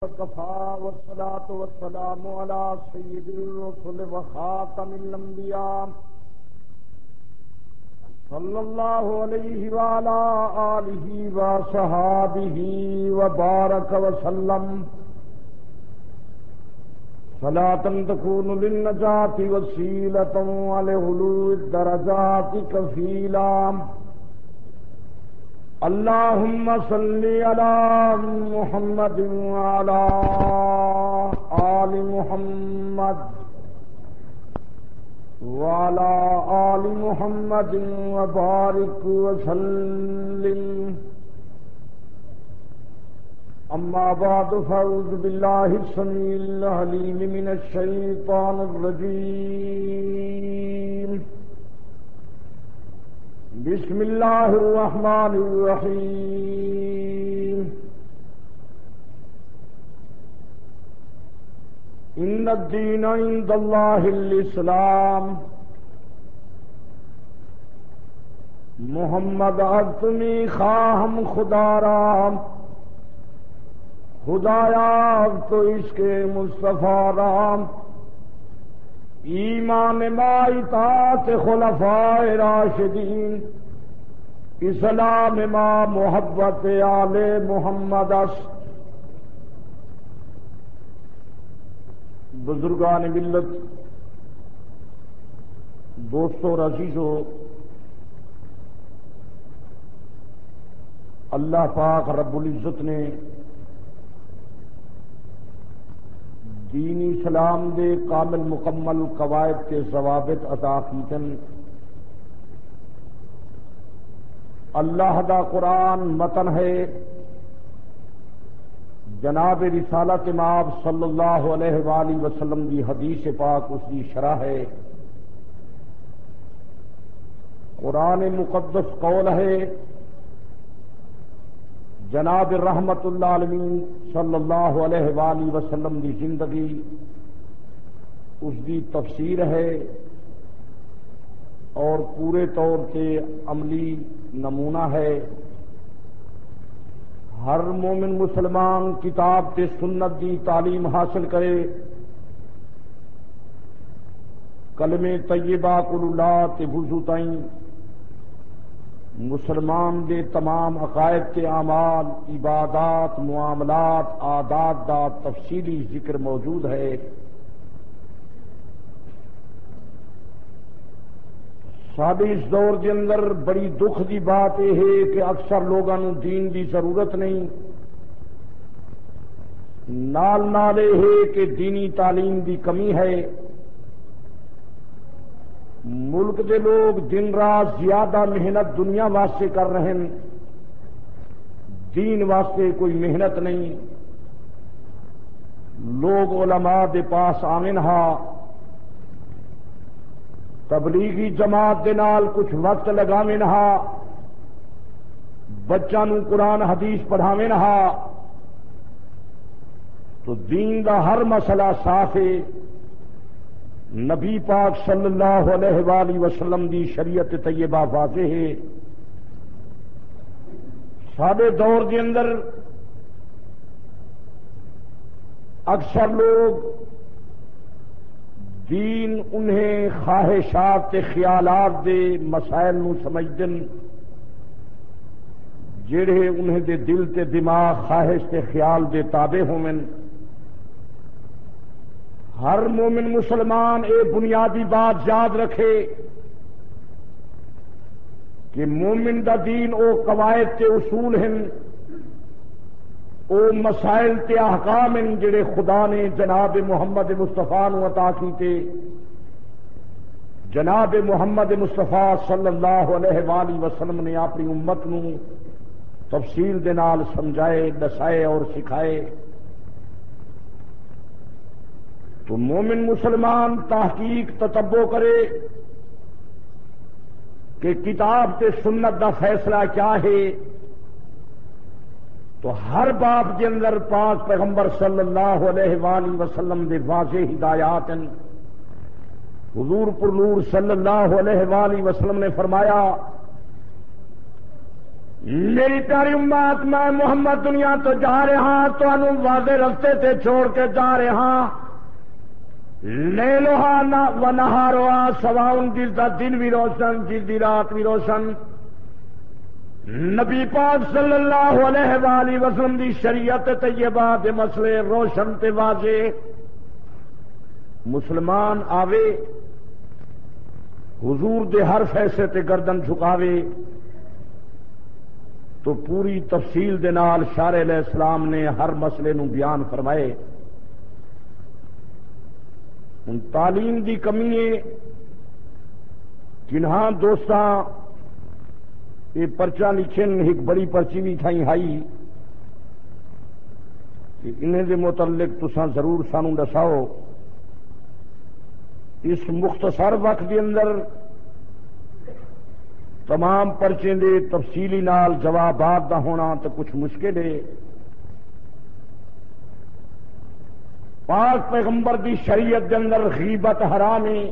وكفى والصلاة والسلام على سيد الرسل وخاتم الأنبياء صلى الله عليه وعلى آله وصحابه وبارك وسلم صلاة تكون للنجاة وسيلة ولعلو الدرجات كفيلا. اللهم صل على محمد وعلى آل محمد وعلى آل محمد وبارك وسلم. أما بعد فأعوذ بالله السميع العليم من الشيطان الرجيم. بسم الله الرحمن الرحيم. إن الدين عند الله الإسلام. محمد ازمی خواہم خدا رام، خدایا اب تو عشق مصطفیٰ رام. ایمان ما اطاعت خلفائے راشدین، اسلام ما محبت آل محمد است. بزرگان ملت، دوستو اور عزیزو، اللہ پاک رب العزت نے دین اسلام دے کامل مکمل قواعد کے ضوابط عطا کیتن. اللہ دا قرآن متن ہے، جناب رسالت مآب صلی اللہ علیہ وآلہ وسلم دی حدیث پاک اس دی شرح ہے. قرآن مقدس قول ہے، جناب رحمت اللہ عالمین صلی اللہ علیہ وآلہ وسلم دی زندگی اس دی تفسیر ہے اور پورے طور سے عملی نمونہ ہے. ہر مومن مسلمان کتاب تے سنت دی تعلیم حاصل کرے، کلمے طیبہ قل اللہ تے وضو تائیں مسلمان دے تمام عقائد کے اعمال، عبادات، معاملات، عادات دا تفصیلی ذکر موجود ہے. ساڈے اس دور کے اندر بڑی دکھ دی بات یہ ہے کہ اکثر لوگوں کو دین دی ضرورت نہیں، نال نال یہ ہے کہ دینی تعلیم دی کمی ہے. ملک کے لوگ دن رات زیادہ محنت دنیا واسطے کر رہے ہیں، دین واسطے کوئی محنت نہیں. لوگ علماء دے پاس آویں ہا، تبلیغی جماعت دے نال کچھ وقت لگاویں ہا، بچوں نو قرآن حدیث پڑھاویں ہا، تو دین دا ہر مسئلہ صاف ہے. نبی پاک صلی اللہ علیہ وآلہ وسلم دی شریعت طیبہ واضح ہے. سارے دور کے اندر اکثر لوگ دین انہیں خواہشات تے خیالات دے مسائل نو سمجھدن، جڑے انہیں دے دل تے دماغ خواہش تے خیال دے تابع ہومن. ہر مومن مسلمان ایک بنیادی بات یاد رکھے کہ مومن دا دین او قواعد تے اصول ہیں، او مسائل تے احکام ہیں جڑے خدا نے جناب محمد مصطفیٰ نو عطا کیتے. جناب محمد مصطفیٰ صلی اللہ علیہ وآلہ وسلم نے اپنی امت نو تفصیل دے نال سمجھائے، دسائے اور سکھائے. تو مومن مسلمان تحقیق تتبع کرے کہ کتاب تے سنت دا فیصلہ کیا ہے. تو ہر باب کے اندر پاک پیغمبر صلی اللہ علیہ وآلہ وسلم دے واضح ہدایات ہیں. حضور پر نور صلی اللہ علیہ وآلہ وسلم نے فرمایا میری پیاری امت، میں محمد دنیا تو جا رہا تو واضح رستے سے چھوڑ کے جا رہا. لیلوہا و نہاروا سواؤن، جس دا دن بھی روشن جس دی رات بھی روشن. نبی پاک صلی اللہ علیہ وآلہ وسلم دی شریعت طیبہ دے مسئلے روشن تے واضح. مسلمان آوے حضور دے ہر فیصلے تے گردن جھکاوے تو پوری تفصیل دے نال شارع علیہ السلام نے ہر مسئلے نو بیان فرمائے. ان تعلیم دی کمی ہے. جنہاں دوستاں یہ پرچہ لکھن ایک بڑی پرچی بھی تھائی ہائی کہ انہیں دے متعلق تساں ضرور سانو دساؤ. اس مختصر وقت کے اندر تمام پرچے دے تفصیلی نال جوابات دا ہونا تو کچھ مشکل ہے. پاک پیغمبر دی شریعت کے اندر غیبت حرام ہے.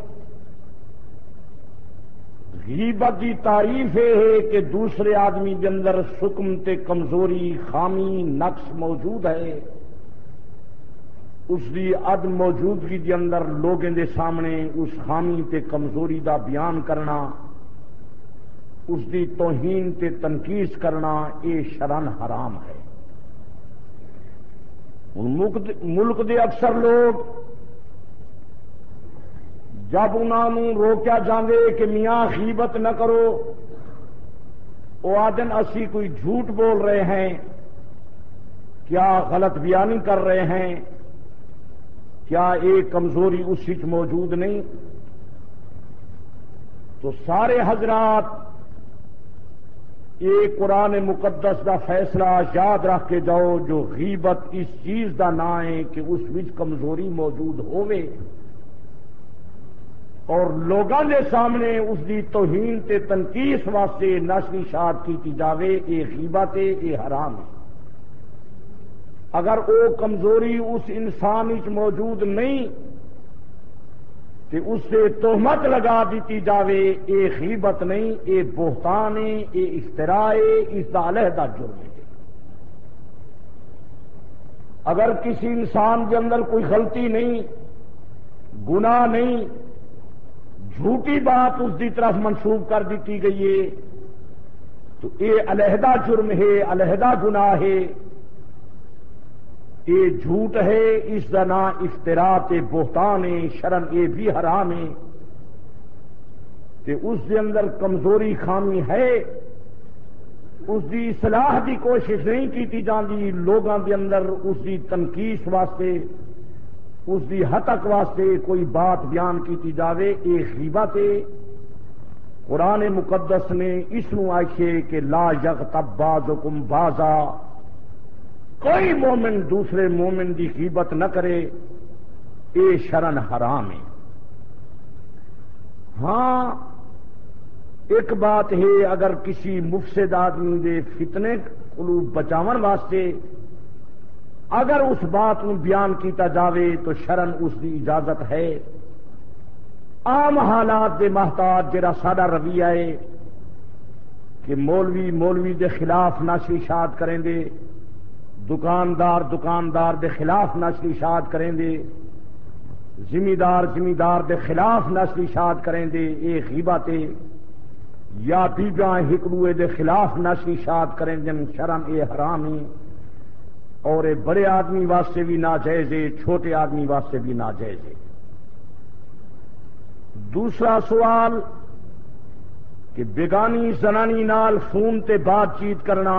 غیبت دی تعریف یہ ہے کہ دوسرے آدمی کے اندر سکم تے کمزوری، خامی، نقص موجود ہے. اس دی عدم موجودگی کے اندر لوگوں دے سامنے اس خامی تے کمزوری دا بیان کرنا، اس دی توہین تے تنقید کرنا، یہ شرعن حرام ہے. ملک دے اکثر لوگ جب انہوں روکیا جاندے کہ میاں غیبت نہ کرو، وہ آدن اسی کوئی جھوٹ بول رہے ہیں، کیا غلط بیانی کر رہے ہیں، کیا ایک کمزوری اس وچ موجود نہیں. تو سارے حضرات یہ قرآن مقدس دا فیصلہ یاد رکھ کے جاؤ، جو غیبت اس چیز دا نام ہے کہ اس وچ کمزوری موجود ہوئے اور لوگوں کے سامنے اس دی توہین تے تنقید واسطے نشر اشاعت کی جاوے، یہ غیبت ہے، یہ حرام ہے. اگر وہ کمزوری اس انسان وچ موجود نہیں تے اس سے تہمت لگا دیتی جاوے، یہ غیبت نہیں، یہ بہتان ہے، یہ افتراء ہے، اس دا علیحدہ جرم ہے. اگر کسی انسان کے اندر کوئی غلطی نہیں، گناہ نہیں، جھوٹی بات اس کی طرف منسوب کر دیتی گئی ہے تو یہ علیحدہ جرم ہے، علیحدہ گناہ ہے، یہ جھوٹ ہے. اس کا نام افتراء تے بہتان ہے، شرعن یہ بھی حرام ہے. کہ اس کے اندر کمزوری خامی ہے، اس کی اصلاح کی کوشش نہیں کی جاتی، لوگوں کے اندر اس کی تنقید واسطے، اس کی ہتک واسطے کوئی بات بیان کی جاوے، یہ غیبت ہے. قرآن مقدس نے اس نو آکھے کہ لا یغتب بعضکم بعضا، کوئی مومن دوسرے مومن کی غیبت نہ کرے، یہ شرعن حرام ہے. ہاں ایک بات ہے، اگر کسی مفسد آدمی دے فتنے کو بچاون واسطے اگر اس بات کو بیان کیتا جاوے تو شرعن اس کی اجازت ہے. عام حالات دے محتاج جڑا ساڈا رویہ ہے کہ مولوی دے خلاف نشر اشاعت کریں دے، دکاندار دے خلاف نشر اشاعت کریں دے، زمیندار دے خلاف نشر اشاعت کریں دے، یہ غیبت ہے. یا بیبیاں ہکڑوئے دے خلاف نشر اشاعت کریں دے، شرعن یہ حرام ہے. اور یہ بڑے آدمی واسطے بھی ناجائز ہے، چھوٹے آدمی واسطے بھی ناجائز ہے. دوسرا سوال کہ بیگانی زنانی نال فون تے بات چیت کرنا،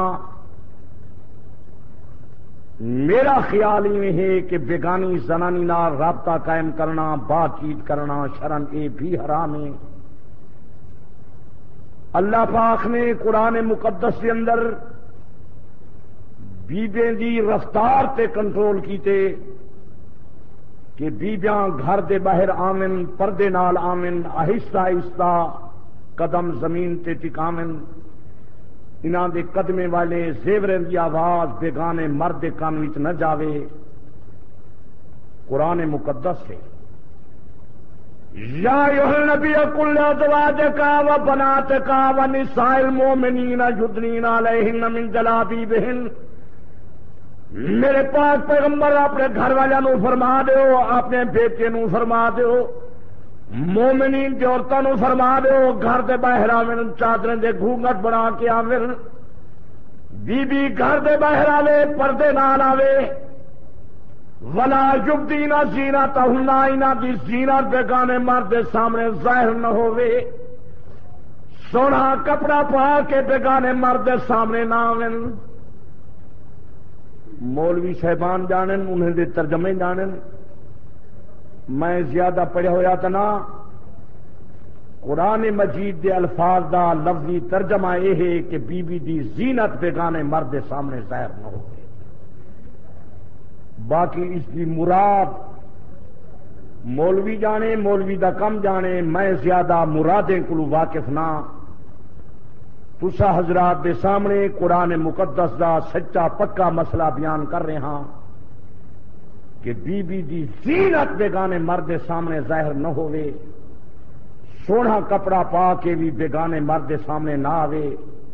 میرا خیال یہ ہے کہ بیگانی زنانی نال رابطہ قائم کرنا، بات چیت کرنا شرعن یہ بھی حرام ہے. اللہ پاک نے قرآن مقدس کے اندر بیبیاں دی رفتار تے کنٹرول کیتے کہ بیبیاں گھر دے باہر آمن، پردے نال آمن، آہستہ آہستہ قدم زمین تے ٹکاون، انہاں دے قدمے والے زیوریں دی آواز بیگانے مرد دے کان وچ نہ جاوے. قرآن مقدس ہے. یا ایھا النبی قل لازواجک و بناتک و نساء المؤمنین یدنین علیہن من جلابیبہن، میرے پاک پیغمبر اپنے گھر والوں فرما دیو، اپنے بیٹے نو فرما دیو، مومنین کی عورتوں نو فرما دیو گھر دے باہر آویں چادریں دے گھونگھٹ بنا کے آویں، بی بی گھر دے باہر آوے پردے نال آوے، ولا یبدین زینتہن، انہاں دی زینت بیگانے مرد دے سامنے ظاہر نہ ہوے، سونا کپڑا پا کے بیگانے مرد دے سامنے نہ آویں۔ مولوی صاحبان جانن، انہیں دے ترجمے جانن، میں زیادہ پڑھا ہویا تا نا، قرآن مجید دے الفاظ دا لفظی ترجمہ یہ ہے کہ بی بی دی زینت بیگانے مرد دے سامنے ظاہر نہ ہو، باقی اس کی مراد مولوی جانے، مولوی دا کم جانے، میں زیادہ مرادیں کلو واقف نہ، تسا حضرات دے سامنے قرآن مقدس دا سچا پکا مسئلہ بیان کر رہے ہاں کہ بی بی دی زینت بیگانے مرد دے سامنے ظاہر نہ ہوئے، سونا کپڑا پا کے بھی بیگانے مرد دے سامنے نہ آوے،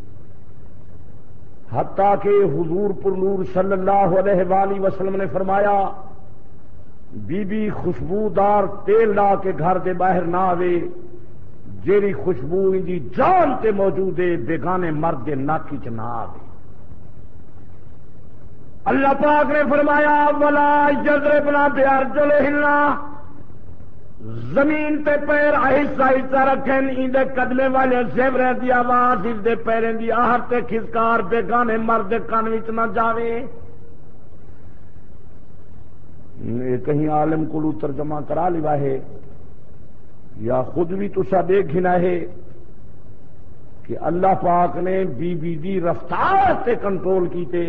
حتیٰ کہ حضور پر نور صلی اللہ علیہ وآلہ وسلم نے فرمایا بی بی خوشبودار تیل لا کے گھر دے باہر نہ آوے، جیری خوشبو ان دی جان تے موجود ہے بیگانے مرد دے ناکی چ نہ آوے۔ اللہ پاک نے فرمایا ولا یضربن بارجلہن، زمین تے پیر آہستہ آہستہ رکھیں، اندے قدمے والے زیوریں دی آواز اس دے پیریں دی آہٹ تے کھسکار بیگانے مرد دے کان وچ نہ جاوے۔ کہیں عالم کو ترجمہ کرا لیوا ہے یا خود بھی تسا دیکھنا ہے کہ اللہ پاک نے بی بی دی رفتار تے کنٹرول کیتے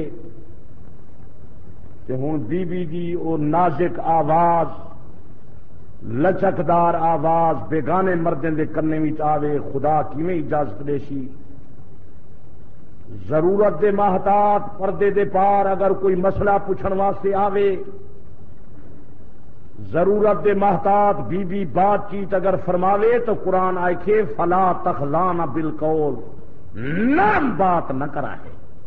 تے ہن بی بی دی او نازک آواز، لچکدار آواز بیگانے مردیں دے کرنے وچ آوے، خدا کیویں اجازت دے سی؟ ضرورت دے محتاط پردے دے پار اگر کوئی مسئلہ پوچھن واسطے آوے، ضرورت دے محتاط بی بی بات چیت اگر فرماوے تو قرآن آئے فلا تخلان بالقول، نرم بات نہ کرائے۔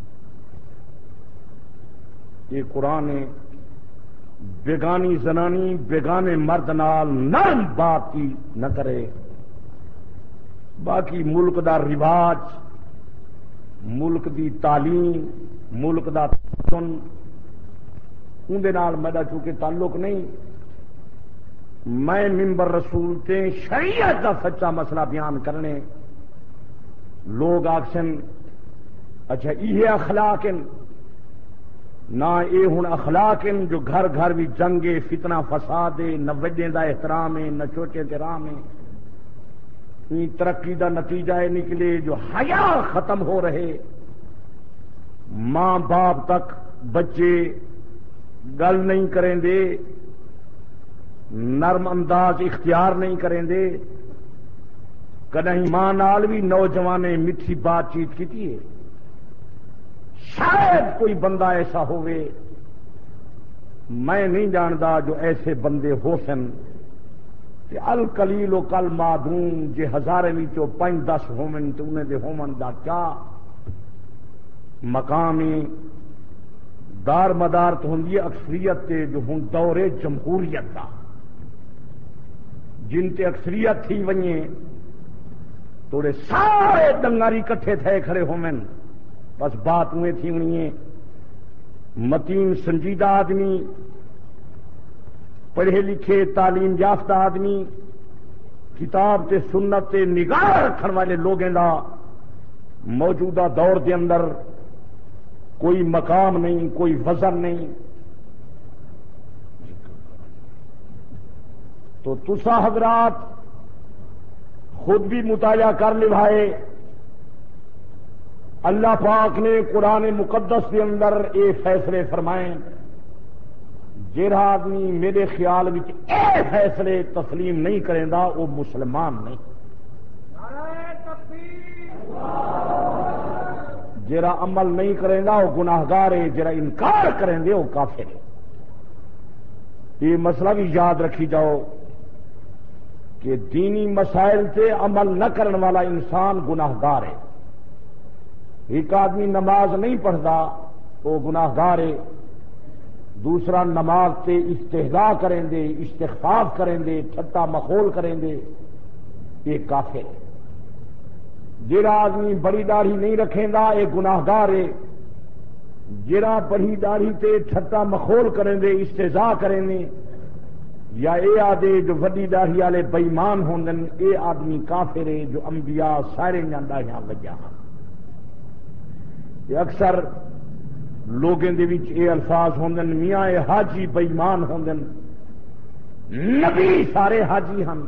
یہ قرآن بیگانی زنانی بیگانے مرد نال نرم بات کی نہ کرے۔ باقی ملک دا رواج، ملک دی تعلیم، ملک دا سن اندے نال میرا چونکہ تعلق نہیں، میں ممبر رسول تے شریعت دا سچا مسئلہ بیان کرنے، لوگ آکسن اچھا یہ اخلاق نہ یہ ہن اخلاق جو گھر گھر بھی جنگے فتنہ فساد نہ وڈے دا احترام ہے نہ چھوٹے احترام ہے، ترقی دا نتیجہ نکلے جو حیا ختم ہو رہے، ماں باپ تک بچے گل نہیں کریں دے، نرم انداز اختیار نہیں کریں دے، کدیں ماں نال بھی نوجوان نے میٹھی بات چیت کی ہے۔ شاید کوئی بندہ ایسا ہوئے، میں نہیں جانتا جو ایسے بندے ہو سن کہ القلیل و کل معدوم جے ہزارے وچوں 5-10 ہومن تو انہیں دے ہومن دا کیا مقامی دار مدار تو ہوندی اکثریت تے جو ہن دور جمہوریت دا، جن تے اکثریت تھی ونجے توڑے سارے دنگاری کٹھے تھے کھڑے ہومن، بس بات ہوئے تھی انہیں متین سنجیدہ آدمی، پڑھے لکھے تعلیم یافتہ آدمی، کتاب تے سنت تے نگاہ رکھن والے لوگوں دا موجودہ دور دے اندر کوئی مقام نہیں، کوئی وزن نہیں۔ تو تسا حضرات خود بھی مطالعہ کر لبھائے، اللہ پاک نے قرآن مقدس کے اندر یہ فیصلے فرمائے، جہاں آدمی میرے خیال میں اے فیصلے تسلیم نہیں کریں دا وہ مسلمان نہیں، جہاں عمل نہیں کریں دا وہ گناہگار ہے، جہاں انکار کریں دے وہ کافر ہے۔ یہ مسئلہ بھی یاد رکھی جاؤ کہ دینی مسائل سے عمل نہ کرنے والا انسان گناہگار ہے. ایک آدمی نماز نہیں پڑھتا وہ گناہگار ہے. دوسرا نماز سے استہزاء کریں دے، استخفاف کریں دے، ٹھٹا مخول کریں دے، یہ کافر ہے. جڑا آدمی بڑی داڑھی نہیں رکھیں گا یہ گناہگار ہے. جڑا بڑی داڑھی تے ٹھٹا مخول کریں دے، استہزاء کریں دے، یا اے آدھے جو وڈی داڑھی والے بےمان ہوندن اے آدمی کافر ہے جو انبیاء سارے داڑھیاں وجہ ہیں. اکثر لوگوں کے وچ اے الفاظ ہوندن میاں اے حاجی بےمان ہوندن، نبی سارے حاجی ہیں.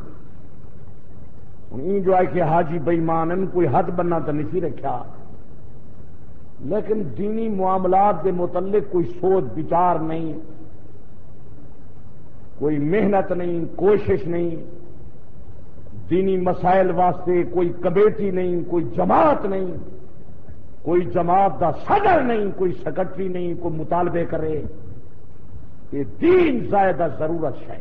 جو ہے کہ حاجی بےمان ان کوئی حد بننا تو نہیں رکھا، لیکن دینی معاملات کے متعلق کوئی سوچ بچار نہیں، کوئی محنت نہیں، کوشش نہیں. دینی مسائل واسطے کوئی کمیٹی نہیں، کوئی جماعت نہیں، کوئی جماعت دا صدر نہیں، کوئی سیکرٹری نہیں، کوئی مطالبے کرے. یہ دین زیادہ ضرورت ہے.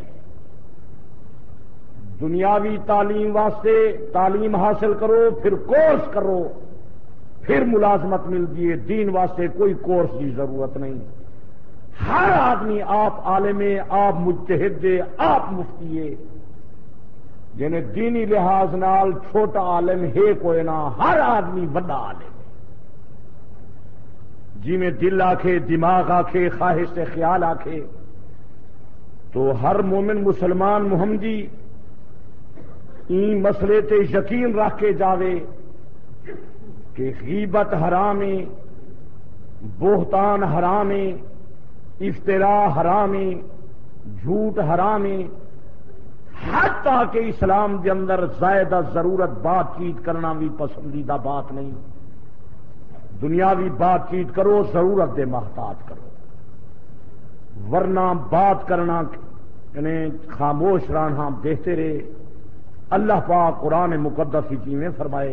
دنیاوی تعلیم واسطے تعلیم حاصل کرو، پھر کورس کرو، پھر ملازمت ملتی ہے. دین واسطے کوئی کورس کی ضرورت نہیں. ہر آدمی آپ عالم ہے، آپ مجتہد ہے، آپ مفتی ہے. جنہیں دینی لحاظ نال چھوٹا عالم ہے کوئی نہ، ہر آدمی بڑا عالم ہے. جی میں دل آکھے، دماغ آکھے، خواہش سے خیال آکھے، تو ہر مومن مسلمان محمدی این مسئلے تے یقین رکھ کے جاوے کہ غیبت حرام ہے، بہتان حرام ہے، افتراء حرام ہے، جھوٹ حرام ہے. حتیٰ کہ اسلام کے اندر زائدہ ضرورت بات چیت کرنا بھی پسندیدہ بات نہیں. دنیاوی بات چیت کرو، ضرورت دے محتاج کرو، ورنہ بات کرنا یعنی خاموش رہنا بہتر ہے. اللہ پاک قرآن مقدس کی میں فرمائے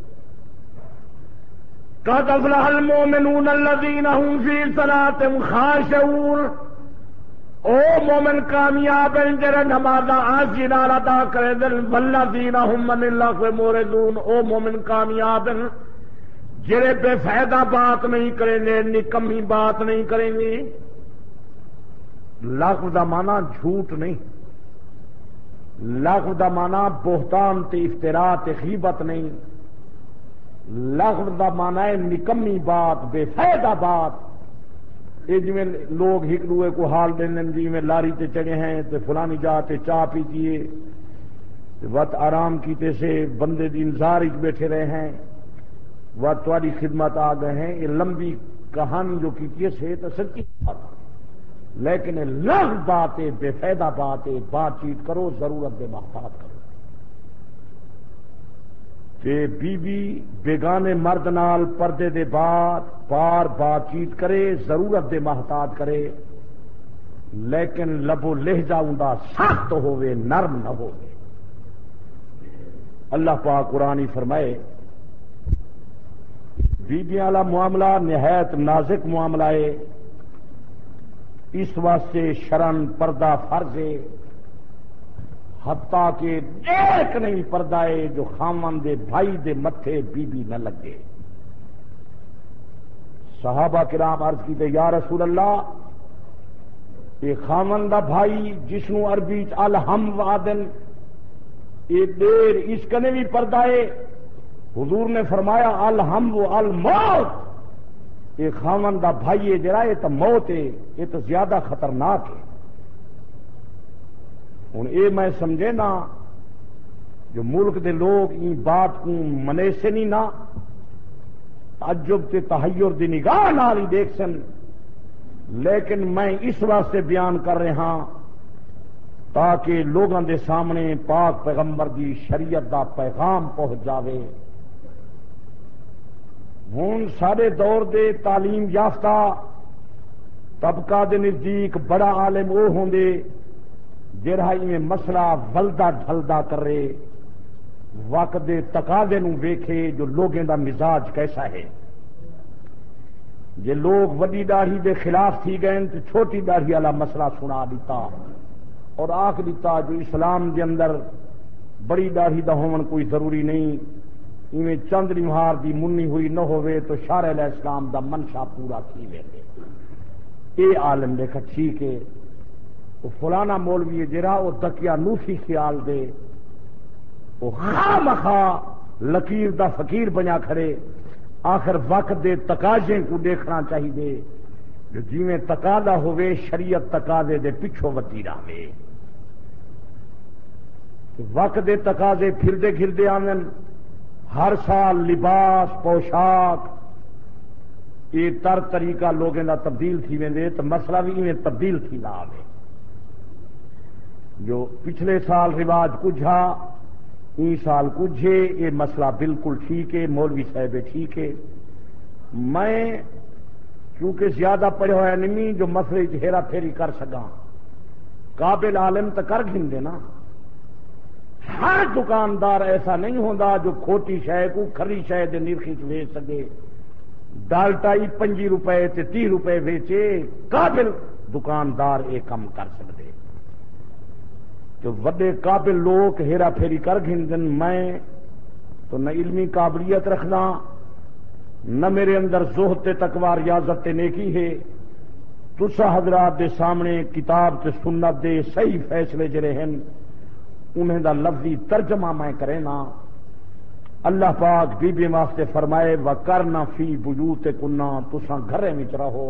قد افلح المؤمنون الذین هم فی صلاتهم خاشعون. او مومن کامیاب ہیں جڑے نماز عاجزی نال ادا کرے دل. والذین هم عن اللغو معرضون. او مومن کامیاب ہیں جڑے بے فائدہ بات نہیں کریں گے، نکمی بات نہیں کریں گے. لغو دا معنی جھوٹ نہیں، لغو دا معنی بہتان تے افتراء تے غیبت نہیں. لغو دا معنی ہے نکمی بات، بے فائدہ بات. یہ جی میں لوگ ایک دوسرے کو حال دیں جی میں لاری تے چڑھے ہیں تو فلانی جاتے چاہ پیتی ہے، وقت آرام کیتے سے بندے دی انتظار بیٹھے رہے ہیں، وہ تمہاری خدمت آ گئے ہیں. یہ لمبی کہانی جو کی سے تو سچی بات، لیکن لغ بات ہے، بے فائدہ بات ہے. بات چیت کرو، ضرورت دے محتاج کرو. کہ بی بی بیگانے مرد نال پردے دے بعد پار بات چیت کرے، ضرورت دے محتاج کرے، لیکن لبو لہجہ اوندا سخت ہوئے، نرم نہ ہوئے. اللہ پاک قرآن فرمائے بیبیاں والا معاملہ نہایت نازک معاملہ ہے. اس واسطے شرن پردہ فرض ہے. حتیٰ کہ ایک نہیں پردہ ہے جو خامن دے بھائی دے متھے بی بی نہ لگے. صحابہ کرام عرض کیتے یا رسول اللہ، یہ خامن دا بھائی جسنو عربی الہم وادن یہ دیر اس کنے بھی پردہ ہے. حضور نے فرمایا الہم و الموت. یہ خامن دا بھائی ہے جڑا یہ تو موت ہے، یہ تو زیادہ خطرناک ہے. ہوں یہ میں سمجھے نا جو ملک دے لوگ ان بات کو منے سے نہیں نا تعجب تے تحیر دی نگاہ نال ہی دیکھ سن، لیکن میں اس واسطے بیان کر رہا تاکہ لوگوں دے سامنے پاک پیغمبر دی شریعت دا پیغام پہنچ جاوے. ہوں سارے دور دے تعلیم یافتہ طبقہ دے نزدیک بڑا عالم وہ ہوں دے جڑا میں مسئلہ ولدا ڈھلدا کرے، وقت دے تقاضے نو ویکھے جو لوگوں دا مزاج کیسا ہے. جے لوگ وڈی داڑھی دے خلاف تھی گئے تو چھوٹی داڑھی والا مسئلہ سنا دیتا اور آکھ دیتا جو اسلام دے اندر بڑی داڑھی دا ہون کوئی ضروری نہیں، ایویں چند نمہار دی منی ہوئی نہ ہوئے تو شارع علیہ السلام دا منشا پورا تھی ویندے۔ اے عالم دیکھا ٹھیک ہے، وہ فلانا مولوی ہے جرا وہ دکیا نوسی خیال دے، وہ خواہ مخواہ لکیر دا فقیر بنیا کھڑے، آخر وقت دے تقاضے کو دیکھنا چاہیے جو جیویں تقاضا ہوئے شریعت تقاضے دے پچھو وتی رہے۔ وقت دے تقاضے پھردے گھردے آمن، ہر سال لباس پوشاک یہ تر طریقہ لوگوں کا تبدیل تھی ویندے تو مسئلہ بھی ایویں تبدیل تھی نہ آئے۔ جو پچھلے سال رواج کجھا این سال کجھے، یہ مسئلہ بالکل ٹھیک ہے، مولوی صاحب ٹھیک ہے۔ میں چونکہ زیادہ پڑھا ہوا نہیں جو مسئلے ہیرا پھیری کر سکا، قابل عالم تو کر گھندے نا۔ ہر دکاندار ایسا نہیں ہوتا جو کھوٹی شے کو کھری شے دے نرخی ویچ سکے، ڈالٹائی 5 روپے تے 30 روپے ویچے، قابل دکاندار یہ کم کر سکتے۔ تو وڈے قابل لوگ ہیرا پھیری کر گھندن، میں تو نہ علمی قابلیت رکھنا نہ میرے اندر زہد تے تقوی ریاضت تے نیکی ہے۔ تسا حضرات دے سامنے کتاب تے سنت دے صحیح فیصلے جڑے ہیں انہیں دا لفظی ترجمہ میں کرے نا۔ اللہ پاک بی بی واسطے فرمائے وَقَرْنَ فِي بُيُوتِكُنَّ، تساں گھرے وچ رہو۔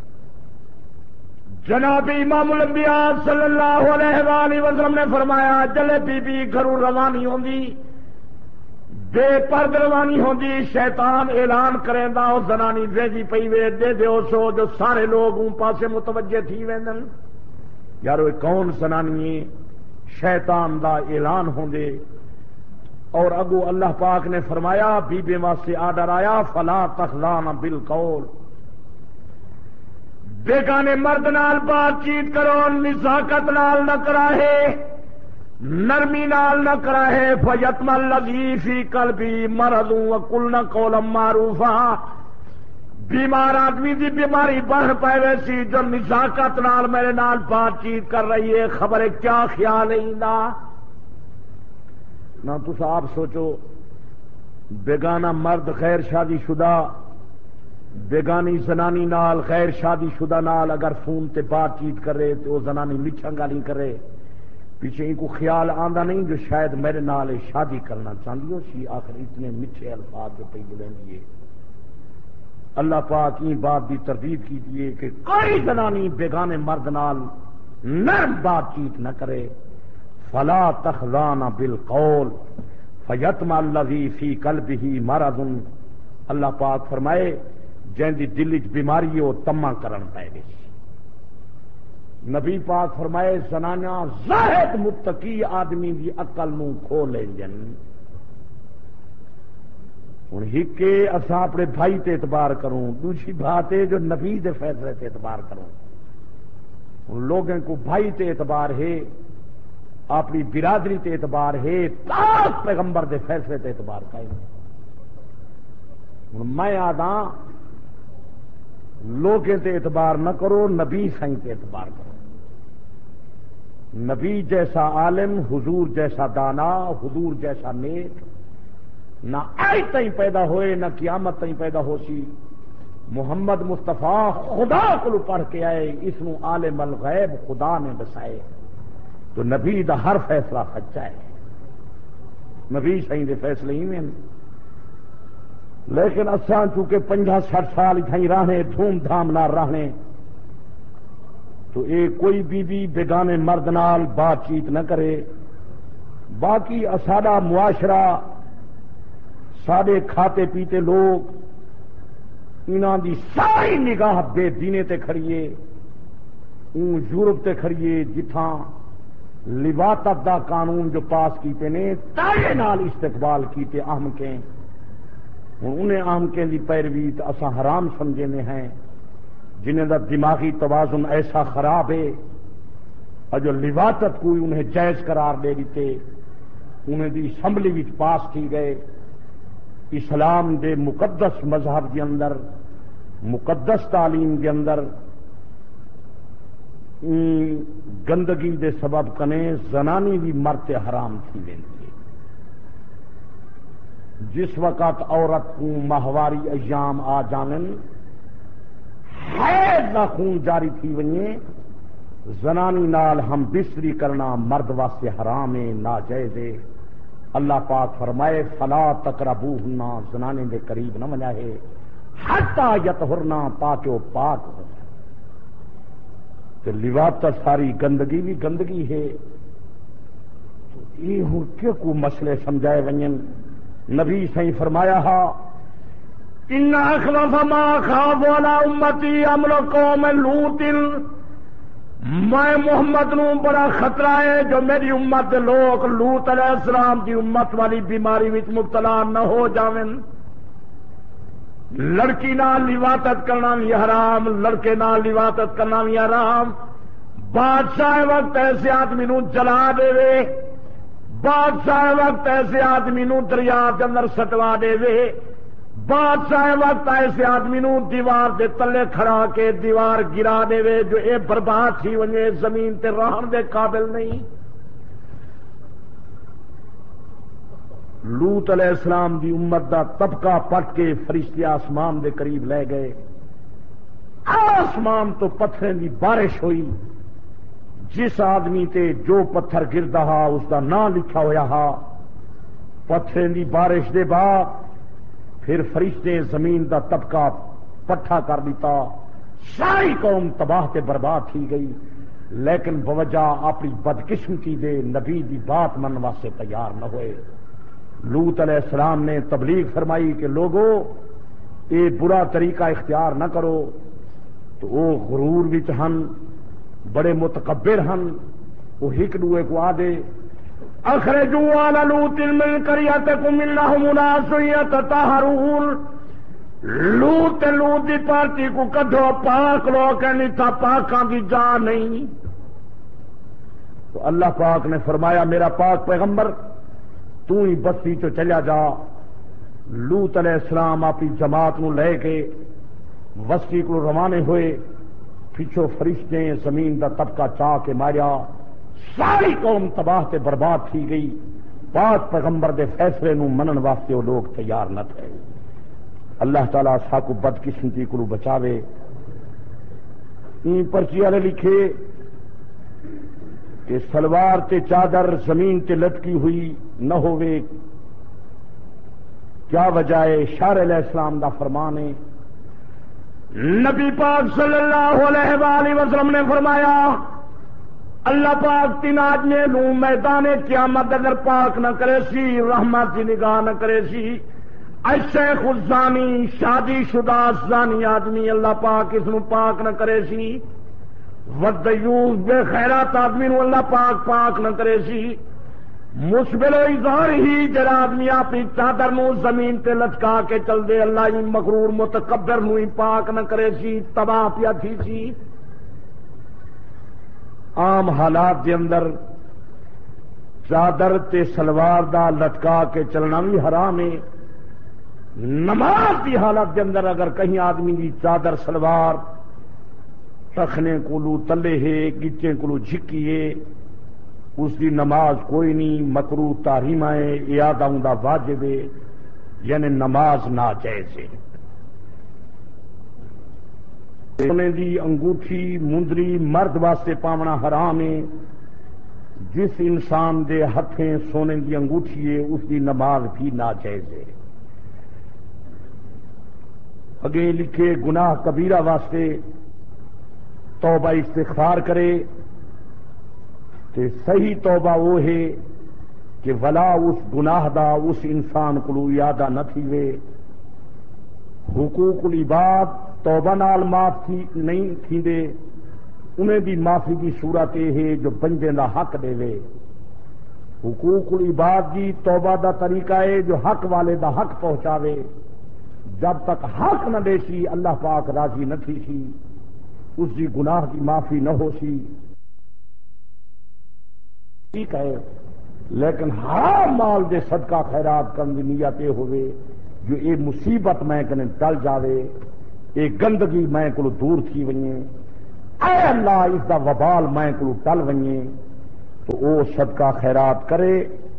جناب امام الانبیاء صلی اللہ علیہ وآلہ وسلم نے فرمایا جلے بی بی گھروں روانی ہوندی، بے پرد روانی ہوندی، شیطان اعلان کریں دا او زنانی ویجی پئی وے دے دیو سو، جو سارے لوگ ان پاسے متوجہ تھی ویندن یارو کون زنانی ہے، شیطان دا اعلان ہوندے۔ اور اگو اللہ پاک نے فرمایا بی بی واسطے آرڈر آیا فلا تخضعن بالقول، بیگانے مرد نال بات چیت کرو، نزاکت نال نہ کراہے، نرمی نال نہ کراہے، فیطمع الذی فی قلبی مرض وقلن قولا معروفا، بیمار آدمی دی بیماری بڑھ پائے ویسی جو نزاکت نال میرے نال بات چیت کر رہی ہے، خبر ہے کیا خیال ہے نہ تس آپ سوچو بیگانہ مرد غیر شادی شدہ بیگانی زنانی نال غیر شادی شدہ نال اگر فون تے بات چیت کرے تو وہ زنانی میٹھا گالی کرے، پیچھے ان کو خیال آندا نہیں جو شاید میرے نال شادی کرنا چاہتی ہو سی، آخر اتنے میٹھے الفاظ جو پہ بولیں گے۔ اللہ پاک این بات بھی تردید کیجیے کہ کوئی زنانی بیگانے مرد نال نرم بات چیت نہ کرے۔ فلا تخضعن بالقول فیطمع الذی فی قلبہ مرض، اللہ پاک فرمائے جن دی دل وچ بیماری ہے وہ تما کرن پے گی۔ نبی پاک فرمائے زنانیاں زاہد متقی آدمی دی عقل نو کھو لینجن۔ ہوں ہکے اساں اپنے بھائی تے اعتبار کروں، دوسری بات ہے جو نبی دے فیصلے تے اعتبار کروں۔ ہوں لوگوں کو بھائی تے اعتبار ہے، اپنی برادری تے اعتبار ہے، پاک پیغمبر دے فیصلے تے اعتبار قائم۔ ہوں میں آدھا لوگوں تے اعتبار نہ کرو، نبی سائیں تے اعتبار کرو۔ نبی جیسا عالم، حضور جیسا دانا، حضور جیسا نیک نہ آج تئیں پیدا ہوئے نہ قیامت تئیں پیدا ہو سی۔ محمد مصطفیٰ خدا کو پڑھ کے آئے، اس نو عالم الغیب خدا نے بسائے، تو نبی دا ہر فیصلہ سچا ہے، نبی سائیں دے فیصلے ہی میں۔ لیکن اساں چونکہ 50-60 سال اتھائی رہنے دھوم دھام نال رہنے، تو اے کوئی بی بیگانے مرد نال بات چیت نہ کرے۔ باقی ساڈا معاشرہ، سارے کھاتے پیتے لوگ، انہاں دی ساری نگاہ بے دینے تے کھڑیے، اون یورپ تے کھڑیے جتھاں لواطت دا قانون جو پاس کیتے نے تاجے نال استقبال کیتے اہم کے، ہوں انہیں اہم کے دی پیروی تو اساں حرام سمجھنے ہیں، جنہیں دا دماغی توازن ایسا خراب ہے اور جو لواطت کوئی انہیں جائز قرار دے دیتے، انہیں دی اسمبلی وچ پاس کی گئے۔ اسلام دے مقدس مذہب کے اندر، مقدس تعلیم کے اندر گندگی دے سبب کنے زنانی بھی مرتے حرام تھی ویندی ہے۔ جس وقت عورت کو ماہواری ایام آ جانن حیض دا خون جاری تھی ونجے زنانی نال ہم بستری کرنا مرد واسطے حرام ہے، ناجائز ہے۔ اللہ پاک فرمائے فلا تقربوہن، زنانے دے قریب نہ وجا ہے حتی یطہرنا، تاکہ وہ پاک ہو جائے۔ تو لواط ساری گندگی بھی گندگی ہے، تو یہ ہوں کیوں کو مسئلے سمجھائے ونجن۔ نبی صحیح فرمایا ہا ان اخوف ما خاف علی امتی امر قوم لوط، میں محمد نو بڑا خطرہ ہے جو میری امت لوگ لوط علیہ السلام کی امت والی بیماری وچ مبتلا نہ ہو جاویں۔ لڑکی نال لواطت کرنا بھی حرام، لڑکے نال لواطت کرنا بھی حرام۔ بادشاہ وقت ایسے آدمی نو جلا دے وے، بادشاہ وقت ایسے آدمی نو دریا کے اندر سٹوا دے وے، بادشاہ وقت ایسے آدمی نو دیوار دے تلے کھڑا کے دیوار گرا دے وے جو اے برباد تھی ونجے، زمین تے رہن دے قابل نہیں۔ لوط علیہ السلام دی امت دا طبقہ پٹ کے فرشتے آسمان دے قریب لے گئے، آسمان تو پتھریں دی بارش ہوئی، جس آدمی تے جو پتھر گردا ہا اس دا نام لکھا ہویا ہا۔ پتھریں دی بارش دے بعد پھر فرشتے زمین دا طبقہ پٹھا کر دیتا، ساری قوم تباہ تے برباد تھی گئی، لیکن بوجہ اپنی بدقسمتی دے نبی دی بات من واسطے تیار نہ ہوئے۔ لوط علیہ السلام نے تبلیغ فرمائی کہ لوگو یہ برا طریقہ اختیار نہ کرو، تو وہ غرور وچ ہن، بڑے متکبر ہن، وہ ہک دوے کو آدے اخرجوا آل لوط من قریتکم انہم اناس یتطہرون، لوط دی پارٹی کو کڈو، پاک لوگ نہیں تھا، پاکاں دی جان نہیں۔ تو اللہ پاک نے فرمایا میرا پاک پیغمبر تو ہی بستی چو چلیا جا۔ لوط علیہ السلام اپنی جماعت نو لے کے بستی کو روانے ہوئے، پچھو فرشتے زمین دا طبقہ چاہ کے ماریا، ساری قوم تباہ تے برباد تھی گئی۔ پاک پیغمبر دے فیصلے نو منن واسطے وہ لوگ تیار نہ تھے۔ اللہ تعالیٰ ساکو بدقسمتی کو بچاوے۔ این پرچی والے لکھے کہ سلوار تے چادر زمین تے لٹکی ہوئی نہ ہوئے، کیا وجہ ہے؟ شاعر علیہ السلام دا فرمان ہے، نبی پاک صلی اللہ علیہ وآلہ وسلم نے فرمایا اللہ پاک تین آدمی نو میدان قیامت اگر پاک نہ کرے سی، رحمت کی نگاہ نہ کرے سی، الشیخ الزانی، شادی شدہ زانی آدمی اللہ پاک اس نو پاک نہ کرے سی، والدیوث بے خیرات آدمی نو اللہ پاک پاک نہ کرے سی، مسبل و اظہار ہی جڑا آدمی اپنی چادر نو زمین تے لٹکا کے چل دے، اللہ ہی مغرور متکبر نو ہی پاک نہ کرے سی، تباہ پیا تھی سی۔ عام حالات دے اندر چادر تے سلوار دا لٹکا کے چلنا بھی حرام ہے۔ نماز کی حالت دے اندر اگر کہیں آدمی کی چادر سلوار ٹخنے کولو تلے ہے، گچے کولو جھکی ہے، اس کی نماز کوئی نہیں، مکروہ تحریم ہے، اعادہ دا واجب ہے، یعنی نماز ناجائز ہے۔ سونے دی انگوٹھی مندری مرد واسطے پاونا حرام ہے۔ جس انسان دے ہتھیں سونے دی انگوٹھی ہے اس کی نماز بھی ناجائز ہے۔ اگے لکھے گناہ کبیرہ واسطے توبہ استغفار کرے، تے صحیح توبہ وہ ہے کہ ولا اس گناہ دا اس انسان کو یادہ نہ تھیوے۔ حقوق العباد توبہ نال معاف نہیں تھیندے، انہیں بھی معافی کی صورت یہ ہے جو بندے دا حق دے وے۔ حقوق العباد کی توبہ دا طریقہ ہے جو حق والے دا حق پہنچاوے، جب تک حق نہ دے سی اللہ پاک راضی نہ تھی سی، اس کی گناہ کی معافی نہ ہو سی، ٹھیک ہے، لیکن حرام مال دے صدقہ خیرات کرنے کی نیت یہ ہوئے جو یہ مصیبت میں کنے ٹل جاوے، یہ گندگی میں کو دور تھی ونجے، اے اللہ اس دا وبال میں کو ٹل ونجے، تو وہ صدقہ خیرات کرے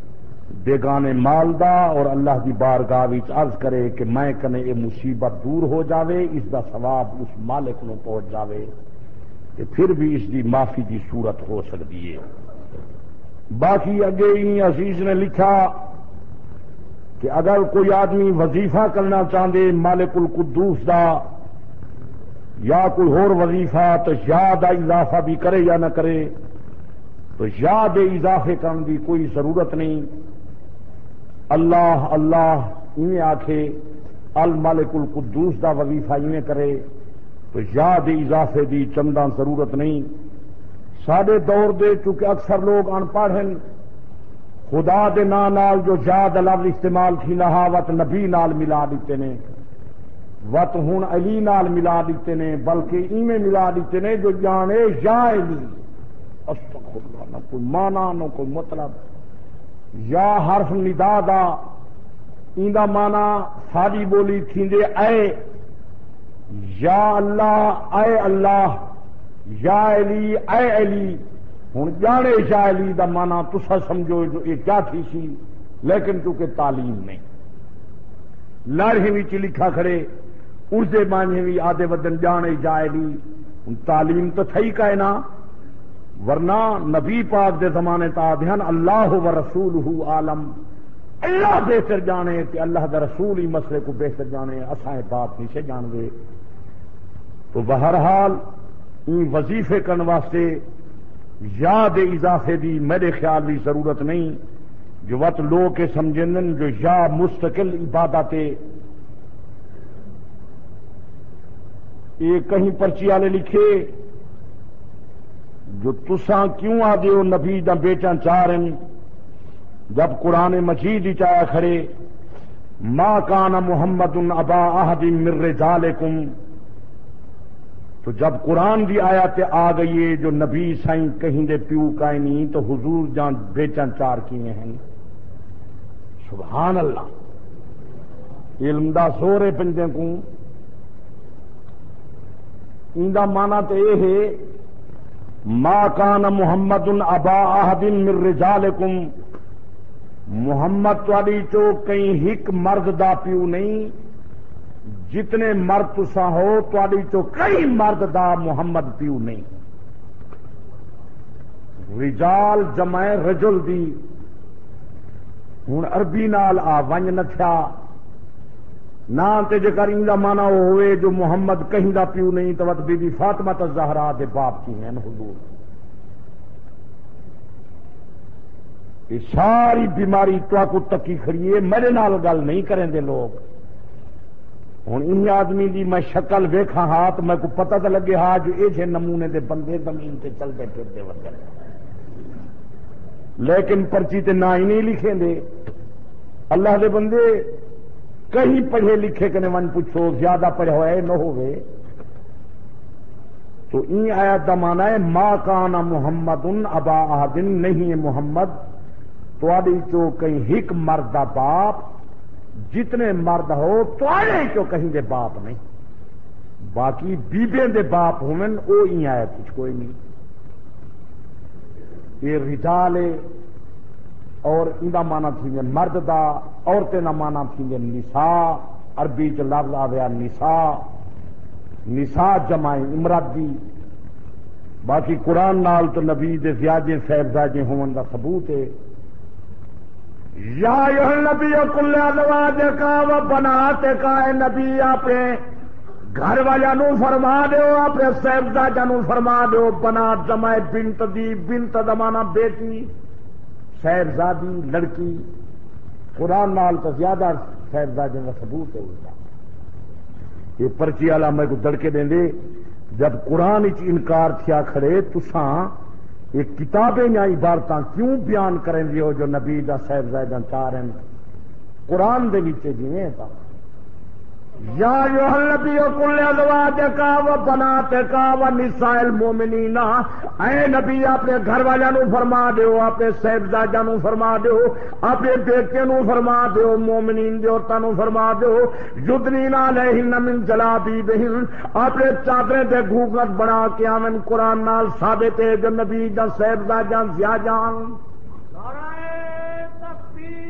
بیگانے مال دا اور اللہ دی بارگاہ وچ عرض کرے کہ میں کنے یہ مصیبت دور ہو جاوے، اس دا ثواب اس مالک نو پہنچ جاوے، کہ پھر بھی اس دی معافی دی صورت ہو سکتی ہے۔ باقی اگے ہی عزیز نے لکھا کہ اگر کوئی آدمی وظیفہ کرنا چاہتے مالک القدوس دا یا کوئی اور وظیفہ تو یا دا اضافہ بھی کرے یا نہ کرے، تو یا دے اضافے کرنے کی کوئی ضرورت نہیں۔ اللہ اللہ انہیں آکھے، المالک القدوس دا وظیفہ انہیں کرے تو یا دے اضافے دی چندہ ضرورت نہیں۔ سارے دور دے چونکہ اکثر لوگ ان پڑھ ہیں، خدا دے نام نال جو یا دا لفظ استعمال تھی نہا وت نبی نال ملا دیتے نے، وت ہن علی نال ملا دیتے نے، بلکہ ایویں ملا دیتے نے جو جانے یا علی، استغفر اللہ، نہ کوئی معنی نہ کوئی مطلب۔ یا حرف ندا دا ایندا معنی ساری بولی تھیندے اے، یا اللہ اے اللہ، یا علی اے علی۔ ہوں جانے یا علی دا معنی تسا سمجھو جو یہ کیا تھی سی، لیکن چونکہ تعلیم نہیں لڑھے بھی لکھا کھڑے اردے معنی بھی آدھے ودن جانے یا علی، ہوں تعلیم تو تھئی کا ہے نا، ورنہ نبی پاک دے زمانے تا دھیان اللہ و رسولہ عالم، اللہ بہتر جانے کہ اللہ دا رسول ہی مسئلے کو بہتر جانے، اسائیں بات نہیں سے جان گے۔ تو بہرحال ان وظیفے کرنے واسطے یاد اضافے دی میرے خیال بھی ضرورت نہیں، جو وقت لوگ کے سمجھن جو یا مستقل عبادت، یہ کہیں پرچی والے لکھے جو تساں کیوں آدھے ہو نبی دا بیٹا چارن، جب قرآن مجید ہی چایا کھڑے ما کان محمد ابا احد من رجالکم، تو جب قرآن دی آیات آ گئی ہے جو نبی سائیں کہیں دے پیو کا نہیں، تو حضور جان بیچن چار کیے ہیں۔ سبحان اللہ، علم دا سورے پنجے کو ان دا معنی تو یہ ہے ما کان محمد ابا احد من رجالکم، محمد تواڈی چو کہیں ہک مرد دا پیو نہیں، جتنے مرد تسا ہو تواڈی چو کئی مرد دا محمد پیو نہیں۔ رجال جمع رجل دی، ہوں عربی نال آ ونج نہ تھیا نہ تے جے کر اندا مانا ہوئے جو محمد کہیں دا پیو نہیں تو بی بی فاطمہ الزہرا دے باپ کی ہیں حضور۔ یہ ساری بیماری تو کو تکی کھڑی ہے، میرے نال گل نہیں کریں دے لوگ۔ ہوں ان آدمی دی میں شکل ویکھا ہاں تو میں کو پتہ تو لگے ہاں جو یہ نمونے دے بندے زمین تے چلتے پھرتے وغیرہ، لیکن پرچی تے نہ ہی نہیں لکھیں دے۔ اللہ دے بندے کہیں پڑھے لکھے کنے ون پوچھو زیادہ پڑھے ہوئے نہ ہوئے، تو این آیت دا معنی ہے ما کان محمد ابا احد، نہیں محمد تواڈی چو کہیں ہک مرد دا باپ، جتنے مرد ہو تواڈے چو کہیں دے باپ نہیں، باقی بیبیں دے باپ ہومن او این آیت کچھ کوئی نہیں۔ یہ رجال ہے اور اندا مانا تھی مرد دا، عورتیں نہ مانا تھی نساء، عربی چ لفظ آیا نساء، نساء جمع امرد دی۔ باقی قرآن نال تو نبی دے زیادہ صاحبزادے ہون دا ثبوت ہے۔ یا ایھا النبی قل لازواجک و بناتک، اے نبی اپنے گھر والوں نو فرما دیو، اپنے صاحبزادیاں نو فرما دیو، بنات جمع بنت دی، بنت دا مانا بیٹی، صاحبزادی لڑکی، قرآن نال تو زیادہ صاحبزادے کا ثبوت ہے۔ یہ پرچی والا میں کو دڑکے دیں دے، جب قرآن چ انکار تھیا کھڑے تساں یہ کتابیں یا عبارتاں کیوں بیان کریں دیو جو نبی دا صاحبزادہ چار ہیں قرآن دے وچ جویں تا یا ایھا النبی قل لازواجک و بناتک و نساء المؤمنین، اے نبی اپنے گھر والوں نو فرما دیو، اپنے صاحبزادیاں نو فرما دیو، اپنے بیٹے نو فرما دیو، مومنین دی عورتاں نو فرما دیو یدنین علیہن من جلابیبہن، اپنے چادریں تے گھوگھٹ بنا کے آمن۔ قرآن نال ثابت ہے جو نبی دا صاحبزادیاں زیادہ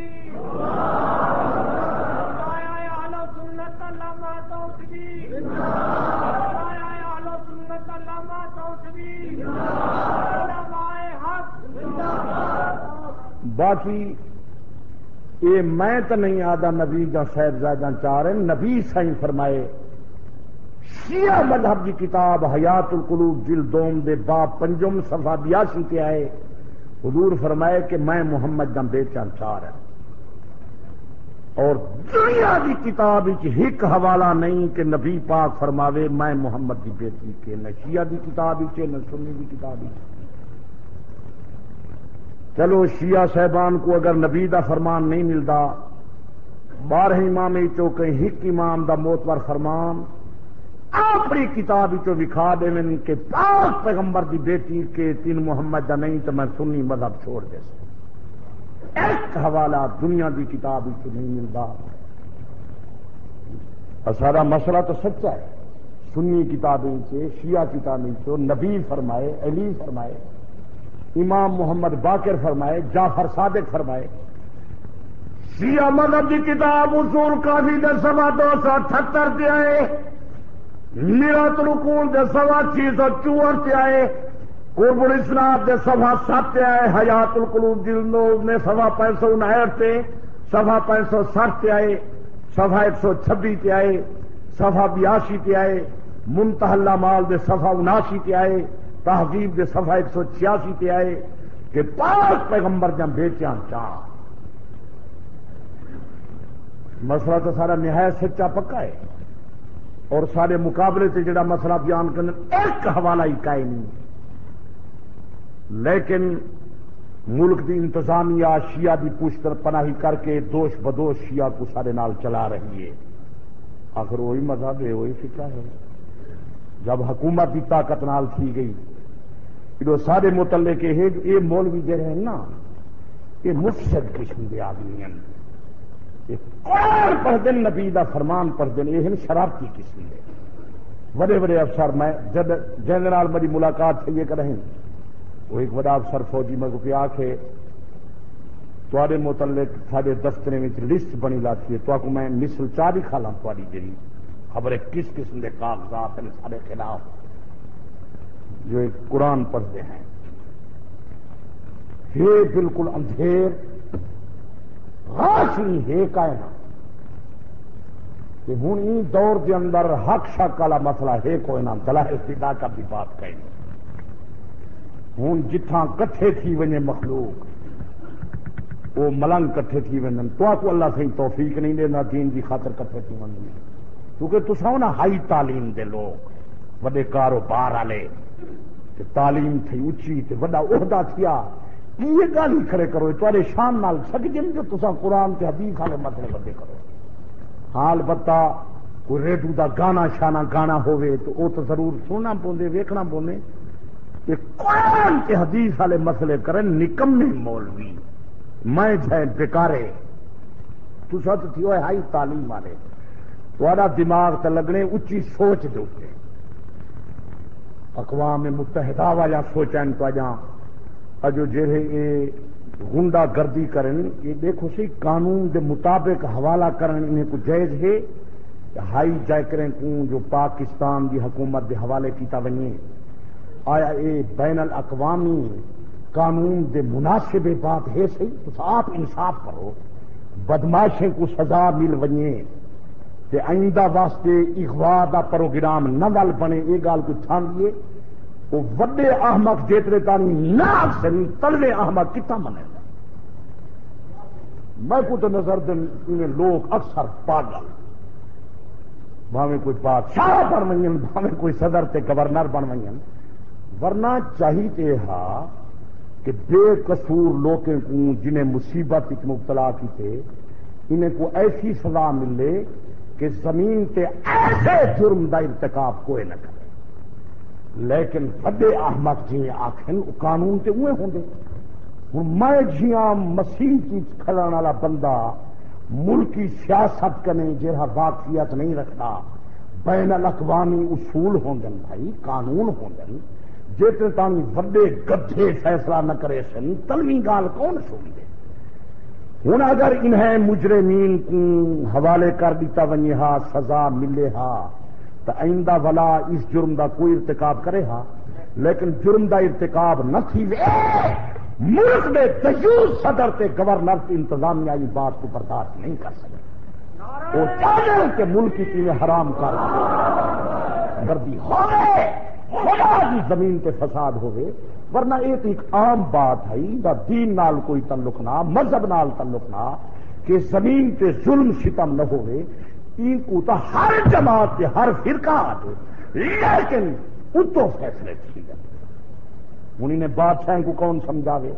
باقی یہ میں تو نہیں آدھا نبی جا صاحبزادہ چاہ رہے نبی سائیں فرمائے شیعہ مذہب کی کتاب حیات القلوب جلد دوم دے باب پنجم صفحہ 82 تے آئے حضور فرمائے کہ میں محمد دا بیچان چاہ رہا اور دنیا کی کتاب ایک حوالہ نہیں کہ نبی پاک فرماوے میں محمد کی بیٹی کے نہ شیعہ کی کتاب نہ سنی کی کتاب. چلو شیعہ صاحبان کو اگر نبی دا فرمان نہیں ملتا 12 امام چو کہیں ایک امام دا موتبر فرمان اپنی کتاب چو وکھا دے کہ پاک پیغمبر دی بیٹی کے تین محمد دا نہیں تو میں سنی مذہب چھوڑ دے سکتا. ایک حوالہ دنیا دی کتاب چو نہیں ملتا. سارا مسئلہ تو سچا ہے. سنی کتابیں سے شیعہ کتابیں سے نبی فرمائے علی فرمائے امام محمد باقر فرمائے جعفر صادق فرمائے. شیعہ مذہب کی کتاب اصول کافی دے سوا 278 تے آئے میرات العقول دے سوا 664 تے آئے قرب الاسناد دے سوا 7 تے آئے حیات القلوب جلد نے سوا 559 تے سوا 560 تے آئے سوا 126 تے آئے سوا 82 تے آئے منتہی الاعمال دے سوا 79 تے آئے تہذیب دے سوا 186 تے آئے کہ پاک پیغمبر جب بیچیاں چاہ. مسئلہ تو سارا نہایت سچا پکا ہے اور سارے مقابلے سے جڑا مسئلہ بیان کرنے ایک حوالہ ہی قائم نہیں. لیکن ملک دی انتظامیہ شیعہ دی پشت پناہی کر کے دوش بدوش شیعہ کو سارے نال چلا رہی ہے. آخر وہی مذہب ہے وہی فقہ ہے. جب حکومت کی طاقت نال تھی گئی جو سارے متعلق یہ مولوی جڑے ہیں نا یہ مفسد قسم کے آدمی ہیں. قرآن پڑھ دیں نبی دا فرمان پڑھ دیں یہ شرارتی قسم ہے. بڑے بڑے افسر میں جب جنرل میری ملاقات سے یہ کریں وہ ایک بڑا افسر فوجی میں کو آخے تھوڑے متعلق سارے دفتر میں لسٹ بنی لاتی ہے تو آپ کو میں مثل چار ہی کھا لا تاری جی خبریں کس قسم کے کاغذات ہیں سارے خلاف جو ایک قرآن پڑھتے ہیں. یہ بالکل اندھیر غاش نہیں ہے کائنات کہ ہوں ان دور کے اندر حق شک والا مسئلہ ہے کوئی نہ دلائل فدا کا بھی بات کہیں ہوں جتھاں کٹھے تھی ونے مخلوق وہ ملنگ کٹھے تھی ون تو آپ کو اللہ سے توفیق نہیں دینا دین کی خاطر کٹھے تھی ون کیونکہ تصاؤ نا ہائی تعلیم دے لوگ بڑے کاروبار والے تعلیم تھی اچھی تے بڑا عہدہ تھیا یہ گل ہی کھڑے کرو تھوڑے شان نال سک جن جو تصا قرآن تے حدیث والے مسئلے بدے کرو. ہاں البتہ کوئی ریڈیو دا گانا شانا گانا ہوئے تو وہ تو ضرور سننا پوندے ویکھنا پوندے کہ قرآن تے حدیث والے مسئلے کریں نکمے مولوی میں جائیں بیکارے تسا تو تھی ہوئے ہائی تعلیم والے تھوڑا دماغ تے لگنے اچھی سوچ دے اٹھے اقوام متحدہ والا سوچیں تو جہاں اجو جہے یہ غنڈا گردی کرن یہ دیکھو سی قانون دے مطابق حوالہ کرن انہیں کو جائز ہے ہائی جیکریں کو جو پاکستان دی حکومت دے حوالے کیتا ونیے آیا یہ بین الاقوامی قانون دے مناسب بات ہے صحیح تو آپ انصاف کرو بدماشیں کو سزا مل ونیے تے آئندہ واسطے اغوا دا پروگرام نہ ول بنے یہ گال کو چھان دیے وہ وڈے احمق جیترے تانی نہ سن تلوے احمق کتا منے گا. میں کو تو نظر دن انہیں لوگ اکثر پاگل بھاویں کوئی بادشاہ بن وین بھاویں کوئی صدر تے گورنر بن وین ورنہ چاہیے ہا کہ بے قصور لوگوں کو جنہیں مصیبت مبتلا کی تھے انہیں کو ایسی سزا ملے کہ زمین تے ایسے جرم دا ارتکاب کوئی نہ کرے. لیکن بڑے احمد جی آخر قانون تے اوے ہوں گے. ہوں میں جیاں مسیح کی کھڑان والا بندہ ملکی سیاست کرنے جہاں واقفیت نہیں رکھتا بین الاقوامی اصول ہوں گے بھائی قانون ہوں گے جتنے تانی بڑے گدھے فیصلہ نہ کرے سن تلوی گال کون سن دے. ہوں اگر انہیں مجرمین کو حوالے کر دیتا ونی ہا سزا ملے ہا تو آئندہ والا اس جرم دا کوئی ارتکاب کرے ہا لیکن جرم دا ارتکاب نہ تھی ملک میں تجویز صدر تے گورنر کی انتظامیہ یہ بات کو برداشت نہیں کر سکے. وہ چاہتے ہیں کہ ملک کی چیزیں حرام کر گردی ہو گئے خدا کی زمین تے فساد ہوئے. ورنہ یہ ایک عام بات ہے دا دین نال کوئی تعلق نہ مذہب نال تعلق نہ کہ زمین تے ظلم ستم نہ ہوئے. ان کو تو ہر جماعت کے ہر فرقہ آتے لیکن اتو فیصلے تھی گئے. انہیں بادشاہ کو کون سمجھاوے؟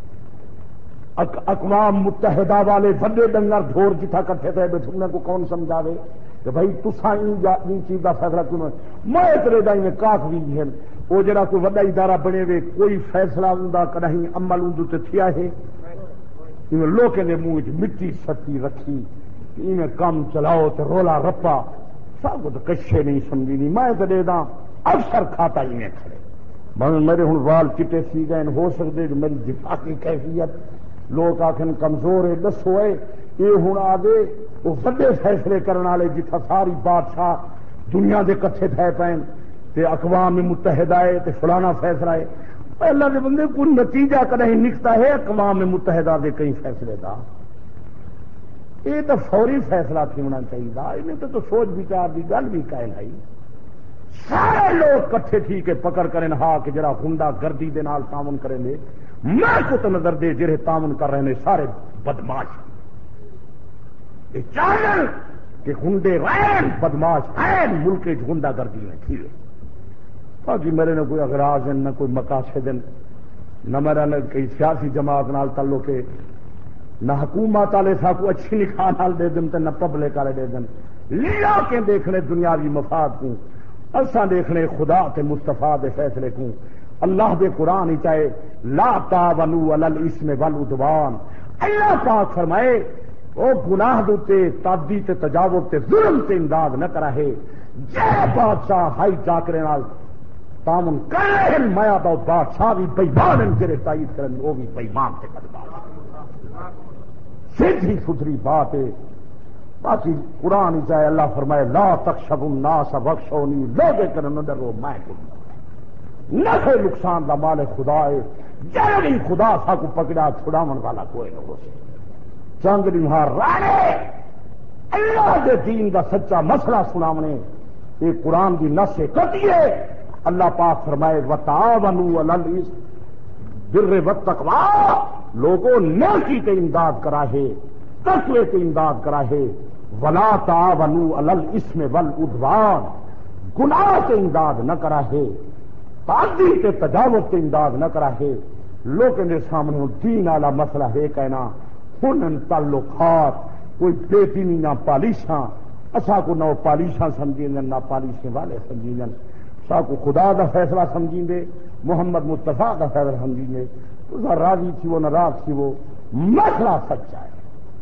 اقوام متحدہ والے بڑے ڈنگر ڈھور جتھا کٹھے تھے بیٹھنے کو کون سمجھاوے کہ بھائی تسا ان چیز کا فیصلہ کیوں میں اترے دا انہیں کاف بھی ہیں. وہ جڑا کوئی وڈا ادارہ بنے ہوئے کوئی فیصلہ ہوں کہیں عمل ہوں تو تھیا ہے لوگوں نے منہ مٹی سٹی رکھی میں کام چلاؤ تو رولا رپا سب کو تو کچھ نہیں سمجھی نہیں. میں تو دے دا افسر کھاتا ہی میں کھڑے میرے ہوں وال چٹے سی گئے ہو سکتے جو میری دفاع کی کیفیت لوگ آخر کمزور ہے دسو ہے یہ ہوں آگے وہ بڑے فیصلے کرنے والے جتنا ساری بادشاہ دنیا کے کٹھے تھے پین تے اقوام متحدہ ہے تے فلانا فیصلہ ہے. اللہ کے بندے کوئی نتیجہ کدیں نکلتا ہے اقوام متحدہ کے کئی فیصلے کا. یہ تو فوری فیصلہ تھی ہونا چاہیے. انہیں تو سوچ بچار کی گل بھی کہہ لائی سارے لوگ کٹھے تھی کہ پکڑ کریں ہاں کہ جڑا ہنڈا گردی دے نال تعاون کریں گے میں کت نظر دے جڑے تعاون کر رہے ہیں سارے بدماش. یہ چاہیے کہ ہنڈے رین بدماش ہیں ملک ہنڈا گردی میں تھی. باقی میرے نے کوئی اغراض نہ کوئی مقاصد نہ میرا نہ کوئی سیاسی جماعت نال تعلق ہے نہ حکومت والے ساکو اچھی نکاح نال دے دن نہ پبلک والے دے دن. لیا کے دیکھنے دنیاوی مفاد کو اساں دیکھنے خدا تے مصطفیٰ دے فیصلے کو. اللہ دے قرآن ہی چاہے لا تعاونوا علی الاسم والعدوان. اللہ پاک فرمائے او گناہ دوتے تعدی تے تجاوز تے ظلم تے امداد نہ کرا ہے. جے بادشاہ ہائی جاکرے نال تعاون کرے مایا دا بادشاہ بھی بےمان جڑے تائید کرن وہ بھی بےمان تے بدبار. سیدھی ستھری بات ہے. باقی قرآن چاہے اللہ فرمائے لا تخشوا الناس واخشونی لوگے کرن نہ ڈرو میں کو نفع نقصان دا مالک خدا ہے. جلدی خدا سا کو پکڑا چھڑاون والا کوئی نہ ہو. چند نہار رانے اللہ دے دین دا سچا مسئلہ سناونے یہ قرآن دی نص قطعی ہے. اللہ پاک فرمائے وتعاونوا علی البر والتقوی لوگوں نیکی کے امداد کرا ہے تقوی کے امداد کرا ہے. ولا تعاونوا علی الاسم والعدوان گناہ کے امداد نہ کرا ہے تعدی کے تجاوز کے امداد نہ کرا ہے. لوگوں کے سامنے دین والا مسئلہ ہے کہنا ہن تعلقات کوئی بے دینی نہ پالیشاں اسا کو نہ پالیشاں سمجھیں نہ پالیشیں والے سمجھیں سا کو خدا دا فیصلہ سمجھیں گے محمد مصطفیٰ کا فیصلہ سمجھیں گے تو راضی تھی وہ ناراض تھی وہ مسئلہ سچا ہے.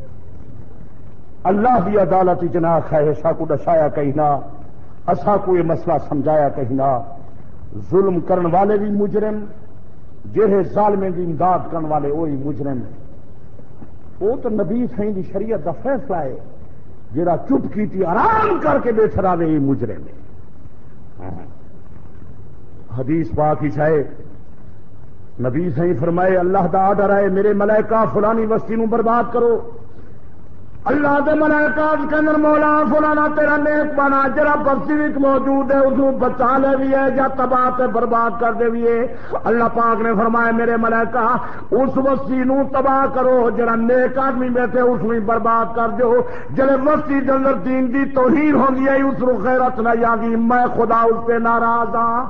اللہ بھی عدالت جناح ہے سا کو دشایا کہنا اسا کو یہ مسئلہ سمجھایا کہنا. ظلم کرن والے بھی مجرم جہے ظالمیں دی امداد کرن والے وہی مجرم. وہ تو نبی سائیں دی شریعت دا فیصلہ ہے جہاں چپ کی تھی آرام کر کے بیٹھ رہا یہ مجرم ہے. حدیث پاک ہی چاہے نبی سائیں فرمائے اللہ دا آرڈر ہے میرے ملائکہ فلانی بستی نو برباد کرو. اللہ دے ملائکہ کے اندر مولا فلانا تیرا نیک بنا جرا بستی وچ موجود ہے اس کو بچا لے بھی ہے یا تباہ تے برباد کر دے بھی ہے. اللہ پاک نے فرمایا میرے ملائکہ اس بستی نو تباہ کرو جرا نیک آدمی بیٹھے اس کو برباد کر دو. جڑے بستی دے اندر دین دی توہین ہوندی ہے اس کو غیرت نہ آندی میں خدا اس پہ ناراض ہاں.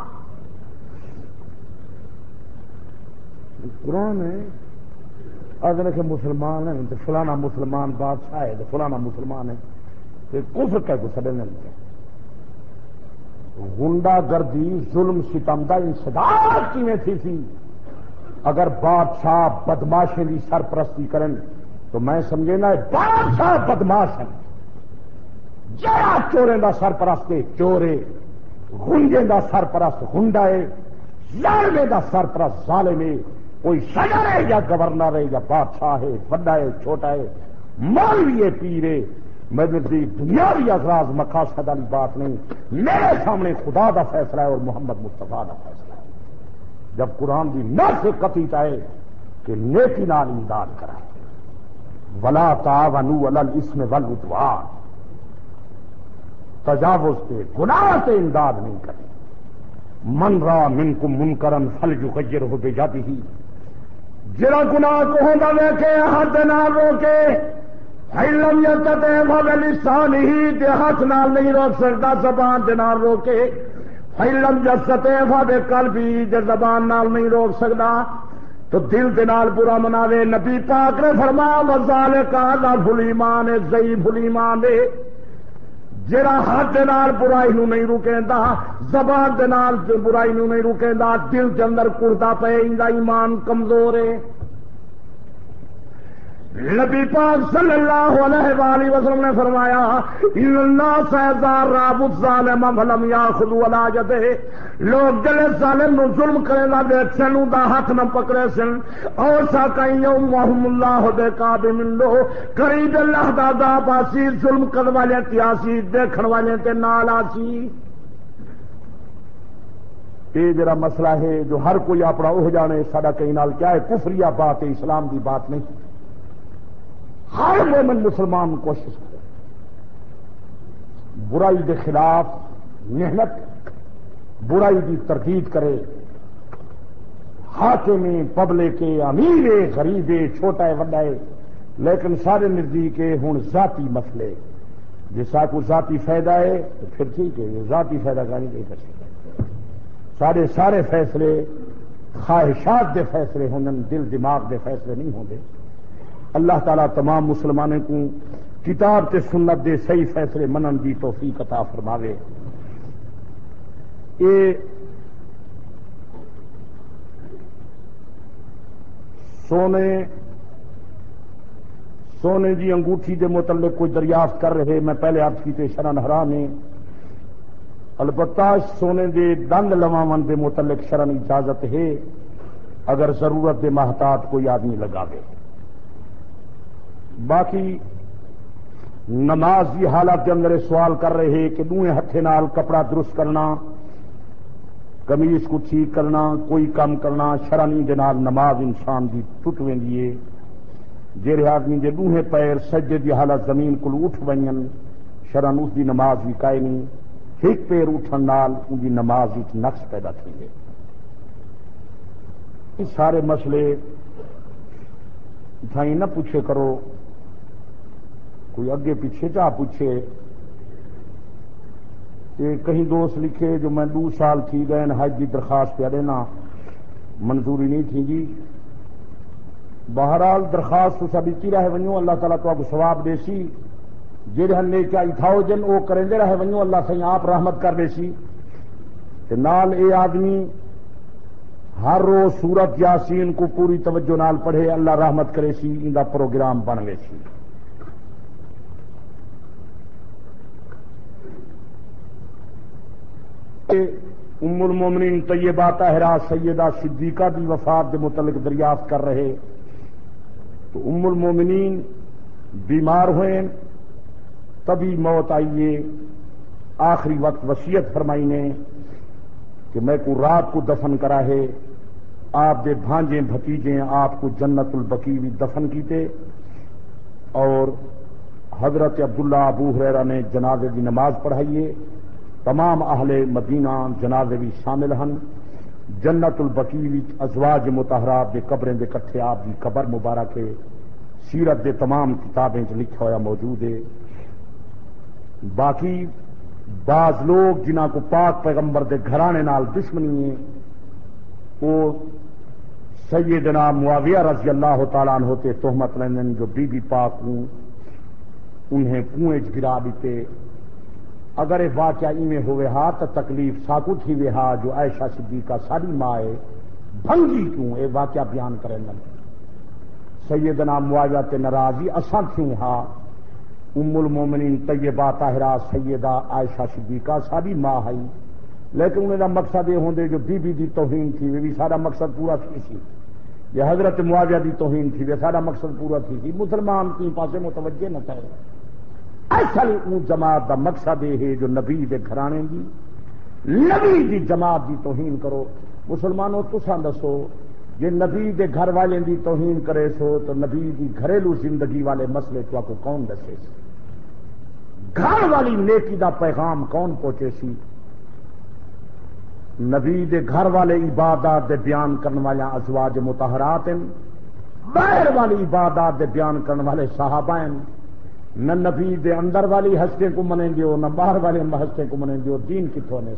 قرآن ہے اگر کہ مسلمان ہیں تو فلانا مسلمان بادشاہ ہے تو فلانا مسلمان ہے تو کفر کہہ کو سڑے نہیں. غنڈا گردی ظلم ستم دا انسداد کی میں تھی اگر بادشاہ بدماشیں دی سرپرستی کریں تو میں سمجھے نا بادشاہ بدماش ہیں. جڑا چورے دا سرپرست چورے گنجے دا سرپرست گنڈا ہے ظالمے دا سرپرست ظالم ہے. کوئی صدر ہے یا گورنر ہے یا بادشاہ ہے بڑا ہے چھوٹا ہے مولوی ہے پیر ہے میرے دنیاوی اغراض مقاصد والی بات نہیں. میرے سامنے خدا دا فیصلہ ہے اور محمد مصطفیٰ دا فیصلہ ہے. جب قرآن کی نص قطعی چاہے کہ نیکی نال امداد کرائے. ولا تعاونوا علی الاسم والعدوان، تجاوز پہ گناہ سے امداد نہیں کرے. من را منکم منکرا فلیغیرہ بیدہ، جڑا گناہ کو ہوندا ویکھے ہاتھ نال روکے. فإن لم يستطع فبلسانہ، تے ہاتھ نال نہیں روک سکتا زبان دے نال روکے. فإن لم يستطع فبقلبہ، جے زبان نال نہیں روک سکتا تو دل دے نال برا مناوے. نبی پاک نے فرمایا وذالک اضعف الایمان، ضعیف الایمان ہے جڑا ہاتھ دے نال برائی نو نہیں روکیندا، زبان دے نال برائی نو نہیں روکیندا، دل دے اندر کڑدا پے، ایندا ایمان کمزور ہے. نبی پاک صلی اللہ علیہ وآلہ وسلم نے فرمایا ان الناس اذا رابوا الظالم فلم یاخذوا علی یدہ، لوگ جلے ظالم نو ظلم کرے لا ویکھن نو دا ہاتھ نہ پکڑے سن، اور ساکائیں یومہم اللہ دے قاب من لو، قریب اللہ دا عذاب آسی، ظلم کرن والے تیاسی، دیکھن والے تے نال آسی. یہ جڑا مسئلہ ہے جو ہر کوئی اپنا اوہ جانے ساڈا کہیں نال کیا ہے، کفریہ بات ہے، اسلام دی بات نہیں. ہر مومن مسلمان کوشش کرے برائی کے خلاف محنت، برائی کی تردید کرے. حاکم پبلک امیر غریب چھوٹا ہے وڈا ہے، لیکن سارے نزدیک ہوں ذاتی مسئلے. جسا کو ذاتی فائدہ ہے تو پھر ٹھیک ہے، یہ ذاتی فائدہ کا نہیں کر سکتے. سارے فیصلے خواہشات دے فیصلے ہوں، دل دماغ دے فیصلے نہیں ہوں گے. اللہ تعالیٰ تمام مسلمانوں کو کتاب تے سنت دے صحیح فیصلے منن دی توفیق عطا فرماوے. یہ سونے دی انگوٹھی دے متعلق کوئی دریافت کر رہے، میں پہلے عرض کیتے شرعن حرام ہے. البتہ سونے دے دند لواون دے متعلق شرعن اجازت ہے اگر ضرورت دے محتاط کوئی آدمی لگاوے. باقی نماز کی حالت کے اندر سوال کر رہے کہ دوئے ہتھے نال کپڑا درست کرنا، قمیض کو ٹھیک کرنا، کوئی کام کرنا شرعی دے نال نماز انسان دی ٹوٹ ویندی ہے. جہے آدمی دے دوہے پیر سجدے دی حالت زمین کو اٹھ ونجن شرعن اس دی نماز بھی کائے نہیں. ایک پیر اٹھن نال ان دی نماز وچ نقص پیدا تھی ہے. یہ سارے مسئلے تھائیں نہ پوچھے کرو، کوئی اگے پیچھے چاہ پوچھے. کہیں دوست لکھے جو میں 2 سال تھی گئے حج کی درخواست پہ دینا منظوری نہیں تھی جی. بہرحال درخواست تو سب اچھی رہے ونجو، اللہ تعالیٰ تو آپ کو ثواب دے سی. جہاں نے کیا اتھاؤ جن وہ کریں دے رہے ونجو، اللہ سے آپ رحمت کر دے سی. نال اے آدمی ہر روز سورت یاسین کو پوری توجہ نال پڑھے، اللہ رحمت کرے سی، ان کا پروگرام بن گئے سی. ام المومنین طیبہ طاہرہ سیدہ صدیقہ دی وفات کے متعلق دریافت کر رہے. تو ام المومنین بیمار ہوئے، تبھی موت آئیے. آخری وقت وصیت فرمائی نے کہ میں کو رات کو دفن کرا ہے، آپ دے بھانجے بھتیجے آپ کو جنت البقیع بھی دفن کیتے. اور حضرت عبداللہ ابو ہریرہ نے جنازے کی نماز پڑھائیے. تمام اہل مدینہ جنازے بھی شامل ہیں. جنت البقیع ازواج مطہرات دے قبریں دے کٹھے آپ کی قبر مبارک ہے. سیرت دے تمام کتابیں لکھا ہوا موجود ہے. باقی بعض لوگ جنہاں کو پاک پیغمبر دے گھرانے نال دشمنی ہے، وہ سیدنا معاویہ رضی اللہ تعالیٰ عنہ ہوتے تہمت لیندن جو بی بی پاک ہوں انہیں کنویں گرا دیتے. اگر یہ واقعہ میں ہوئے ہا تو تکلیف ساکو تھی وے ہا جو عائشہ صدیقہ ساری ماں ہے بھنگی کیوں یہ واقعہ بیان کریں گے. سیدنا معاویہ تے ناراضی اساں کیوں ہا. ام المومنین طیبہ طاہرہ سیدہ عائشہ صدیقہ ساری ماں ہے، لیکن انہیں دا مقصد یہ ہوندے جو بی بی دی توہین تھی وہ بھی سارا مقصد پورا تھی سی. یہ حضرت معاویہ دی توہین تھی وہ سارا مقصد پورا تھی. مسلمان کی پاسے متوجہ نہ تھے. اصل ان جماعت دا مقصد یہ ہے جو نبی دے گھرانے دی نبی دی جماعت دی توہین کرو. مسلمانوں تساں دسو جے نبی دے گھر والے دی توہین کرے سو تو نبی دی گھریلو زندگی والے مسئلے تو کو کون دسے سی؟ گھر والی نیکی دا پیغام کون پہنچے سی؟ نبی دے گھر والے عبادات دے بیان کرنے والے ازواج مطہرات ہیں، باہر والی عبادات دے بیان کرنے والے صحابہ ہیں۔ نہ نبی دے اندر والی ہستے کو منیں دیو نہ باہر والے ہستے کو منیں دیو، دین کتوں نے؟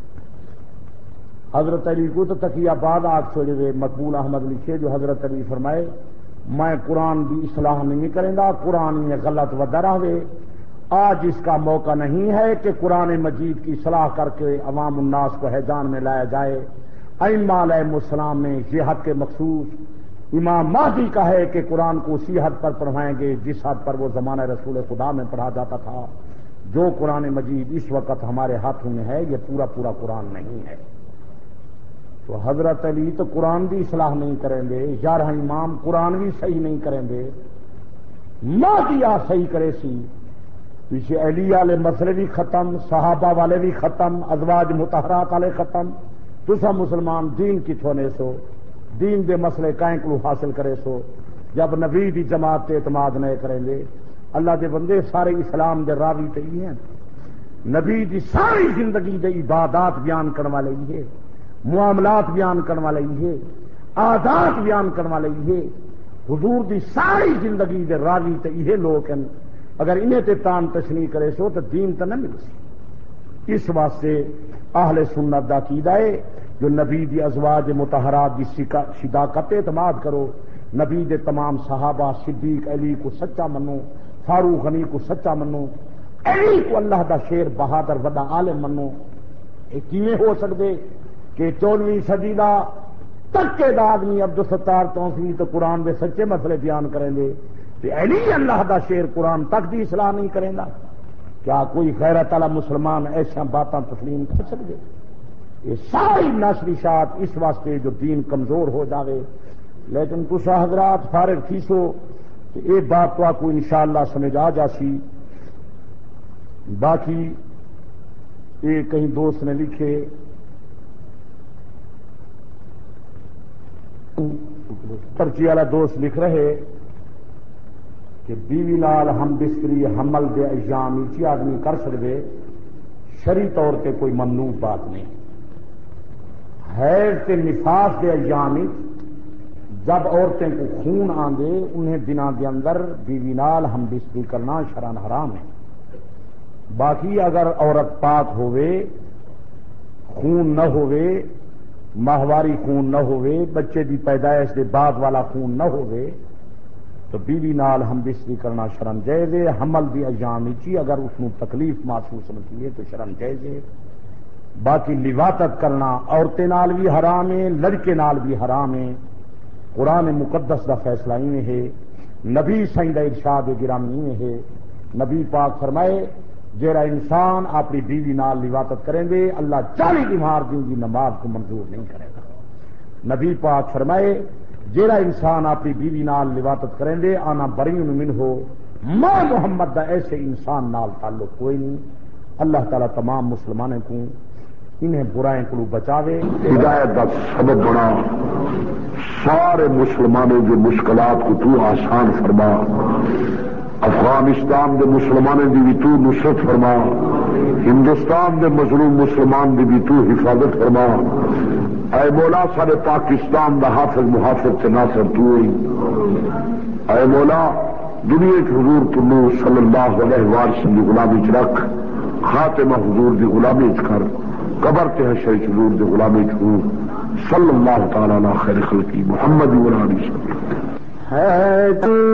حضرت علی کو تو تقیہ بعد آگ چھوڑے ہوئے مقبول احمد لکھے جو حضرت علی فرمائے میں قرآن کی اصلاح نہیں کریں گا، قرآن میں غلط ودا رہے، آج اس کا موقع نہیں ہے کہ قرآن مجید کی اصلاح کر کے عوام الناس کو حیجان میں لایا جائے۔ ائمہ علیہ السلام نے یہ حد کے مخصوص امام مہدی کا ہے کہ قرآن کو اسی حد پر پڑھائیں گے جس حد پر وہ زمانہ رسول خدا میں پڑھا جاتا تھا۔ جو قرآن مجید اس وقت ہمارے ہاتھوں میں ہے یہ پورا پورا قرآن نہیں ہے۔ تو حضرت علی تو قرآن بھی اصلاح نہیں کریں گے، 11 امام قرآن بھی صحیح نہیں کریں گے، مہدی آ صحیح کرے سی۔ پیچھے علی والے مسئلے بھی ختم، صحابہ والے بھی ختم، ازواج مطہرات والے ختم، تسا مسلمان دین کتوں نے سو؟ دین دے مسئلے کائیں کو حاصل کرے سو جب نبی دی جماعت تے اعتماد نہیں کریں گے؟ اللہ دے بندے سارے اسلام دے راوی تے ہی ہیں، نبی دی ساری زندگی دے عبادات بیان کرنے والے ہی ہے، معاملات بیان کرنے والے ہی ہے، عادات بیان کرنے والے ہی ہے، حضور دی ساری زندگی دے راوی تے یہ لوگ ہیں۔ اگر انہیں تے تان تشریح کرے سو تو دین تو نہ مل سی۔ اس واسطے اہل سنت دا عقیدہ ہے جو نبی دی ازواج مطہرات دی صداقت اعتماد کرو، نبی دے تمام صحابہ صدیق علی کو سچا منو، فاروق غنی کو سچا منو، علی کو اللہ دا شیر بہادر وڈا عالم منو۔ یہ کیویں ہو سکتے کہ 14ویں صدی دا تکے دا آدمی عبدالستار توفیقی تو قرآن دے سچے مسئلے بیان کریں گے، علی اللہ دا شیر قرآن تک دی اصلاح نہیں کریں گا؟ کیا کوئی غیرت والا مسلمان ایسا باتاں تسلیم کر سکتے؟ یہ ساری ناشریشات اس واسطے جو دین کمزور ہو جاوے۔ لیکن کچھ حضرات فارغ تھی سو کہ ایک بات تو آپ کو انشاءاللہ سمجھ آ جاسی۔ باقی ایک کہیں دوست نے لکھے پرچی والا دوست لکھ رہے کہ بیوی نال ہم بستری حمل دے ایام اچھی آدمی کر سکتے، شرعی طور تے کوئی ممنوع بات نہیں۔ حیض تے نفاس دے ایام جب عورتیں کو خون آندے انہیں دنوں کے اندر بیوی نال ہم بستری کرنا شرعاً حرام ہے۔ باقی اگر عورت پاک ہوئے، خون نہ ہوئے، ماہواری خون نہ ہوئے، بچے دی پیدائش دے بعد والا خون نہ ہوئے تو بیوی نال ہم بستری کرنا شرم جائز ہے۔ حمل دی ایام چی اگر اس کو تکلیف محسوس نہ کیے تو شرم جائز ہے۔ باقی لواطت کرنا عورتیں نال بھی حرام ہے، لڑکے نال بھی حرام ہے۔ قرآن مقدس دا فیصلہ ہی میں ہے، نبی سائیں دا ارشاد گرامی میں ہے۔ نبی پاک فرمائے جیڑا انسان اپنی بیوی نال لواطت کریں گے اللہ 40 دمار دن کی نماز کو منظور نہیں کرے گا۔ نبی پاک فرمائے جیڑا انسان اپنی بیوی نال لواطت کریں گے آنا بریون منہ ماں محمد دا ایسے انسان نال تعلق کوئی نہیں۔ اللہ تعالیٰ تمام مسلمانوں کو انہیں برائیں کو بچاوے، ہدایت کا سبب بنا، سارے مسلمانوں کی مشکلات کو تو آسان فرما، افغانستان دے مسلمانوں کی بھی تو نصرت فرما، ہندوستان دے مظلوم مسلمان کی بھی تو حفاظت فرما۔ اے مولا سارے پاکستان دا حافظ محافظ سے ناصر تو ہوئی۔ اے مولا دنیا کے حضور تنو صلی اللہ علیہ وسلم کی غلامی چ رکھ، خاتمہ حضور دی غلامی چ کر، قبر تے حشر حضور دی غلامی چ ہو، صلی اللہ تعالی علی خیر خلقی محمد و علیہ وسلم۔ ہے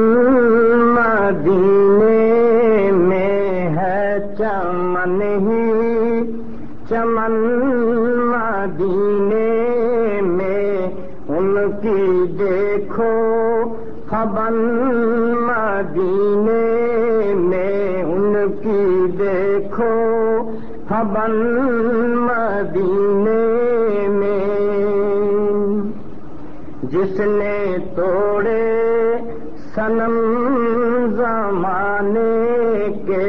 مدینے میں ہے چمن ہی چمن، مدینے میں ان کی دیکھو خبر، مدینے میں ان کی دیکھو خبر، مدینے میں جس نے توڑے صنم زمانے کے،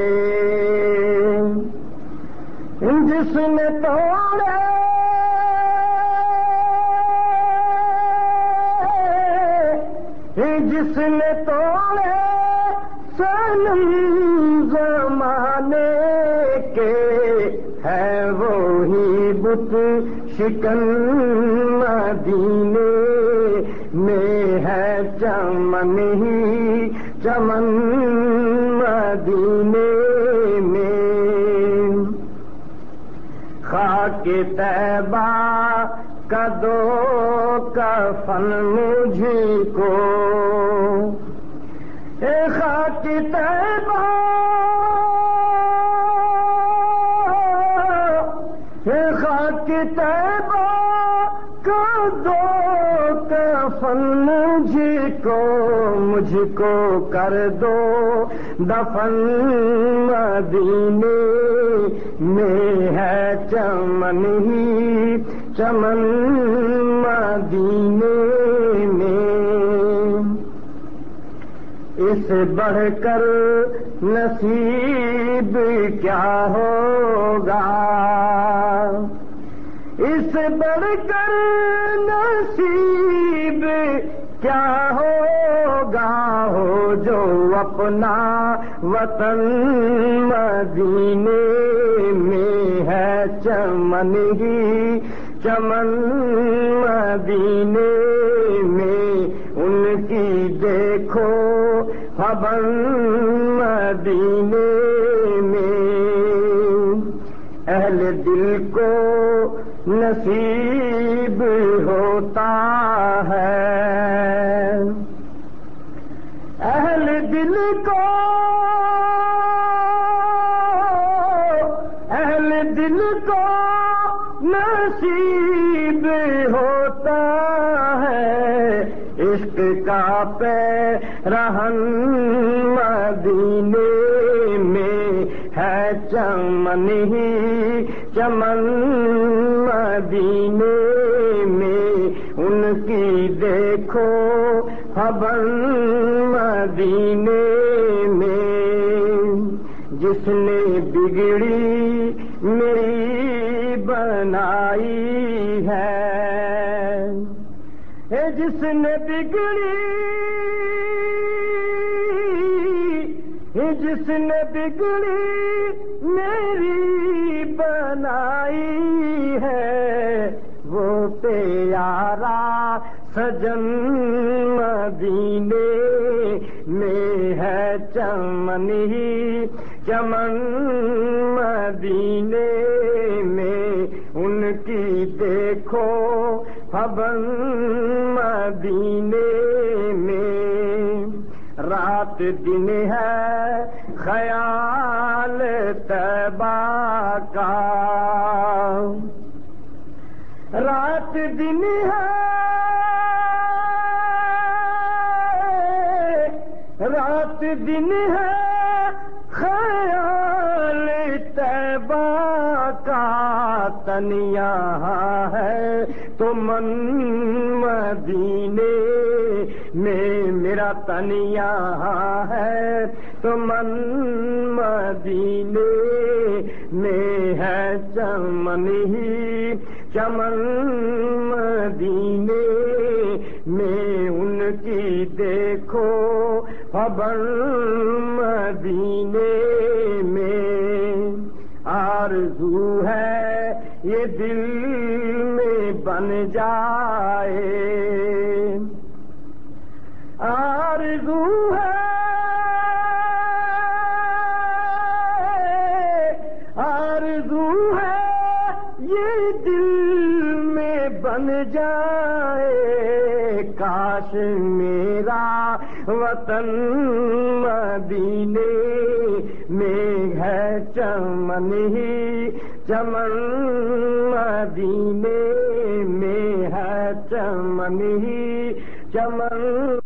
جس نے توڑے جس نے توڑے صنم زمانے کے ہے وہی بت شکن مدینے میں ہے چمن ہی چمن مدینے میں خاک طیبہ کا دو کفن مجھ کو اے خاک طیبہ اے خاک طیبہ کا دو کفن مجھ کو کر دو دفن مدینے میں ہے چمن ہی چمن مدینے میں اس بڑھ کر نصیب کیا ہوگا اس بڑھ کر نصیب کیا ہوگا ہو جو اپنا وطن مدینے میں ہے چمن ہی چمن مدینے میں ان کی دیکھو خبر مدینے میں اہل دل کو نصیب ہوتا ہے اہل دل کو نصیب ہوتا ہے عشق کا پیرہن مدینے میں ہے چمن ہی چمن مدینے میں ان کی دیکھو خبر مدینے میں جس نے بگڑی میری بنائی ہے جس نے بگڑی میری بنائی ہے وہ پیارا سجن مدینے میں ہے چمن ہی چمن مدینے میں ان کی دیکھو خبر مدینے میں رات دن ہے خیال طیبہ کا رات دن ہے خیال طیبہ کا تن یہاں ہے تو من مدینے میں میرا تن یہاں ہے تو من مدینے میں ہے چمن ہی چمن مدینے میں ان کی دیکھو خبر مدینے میں آرزو ہے یہ دل میں بن جائے آرزو ہے یہ دل میں بن جائے کاش میرا وطن مدینے میں ہے چمن ہی چمن مدینے میں ہے چمن ہی چمن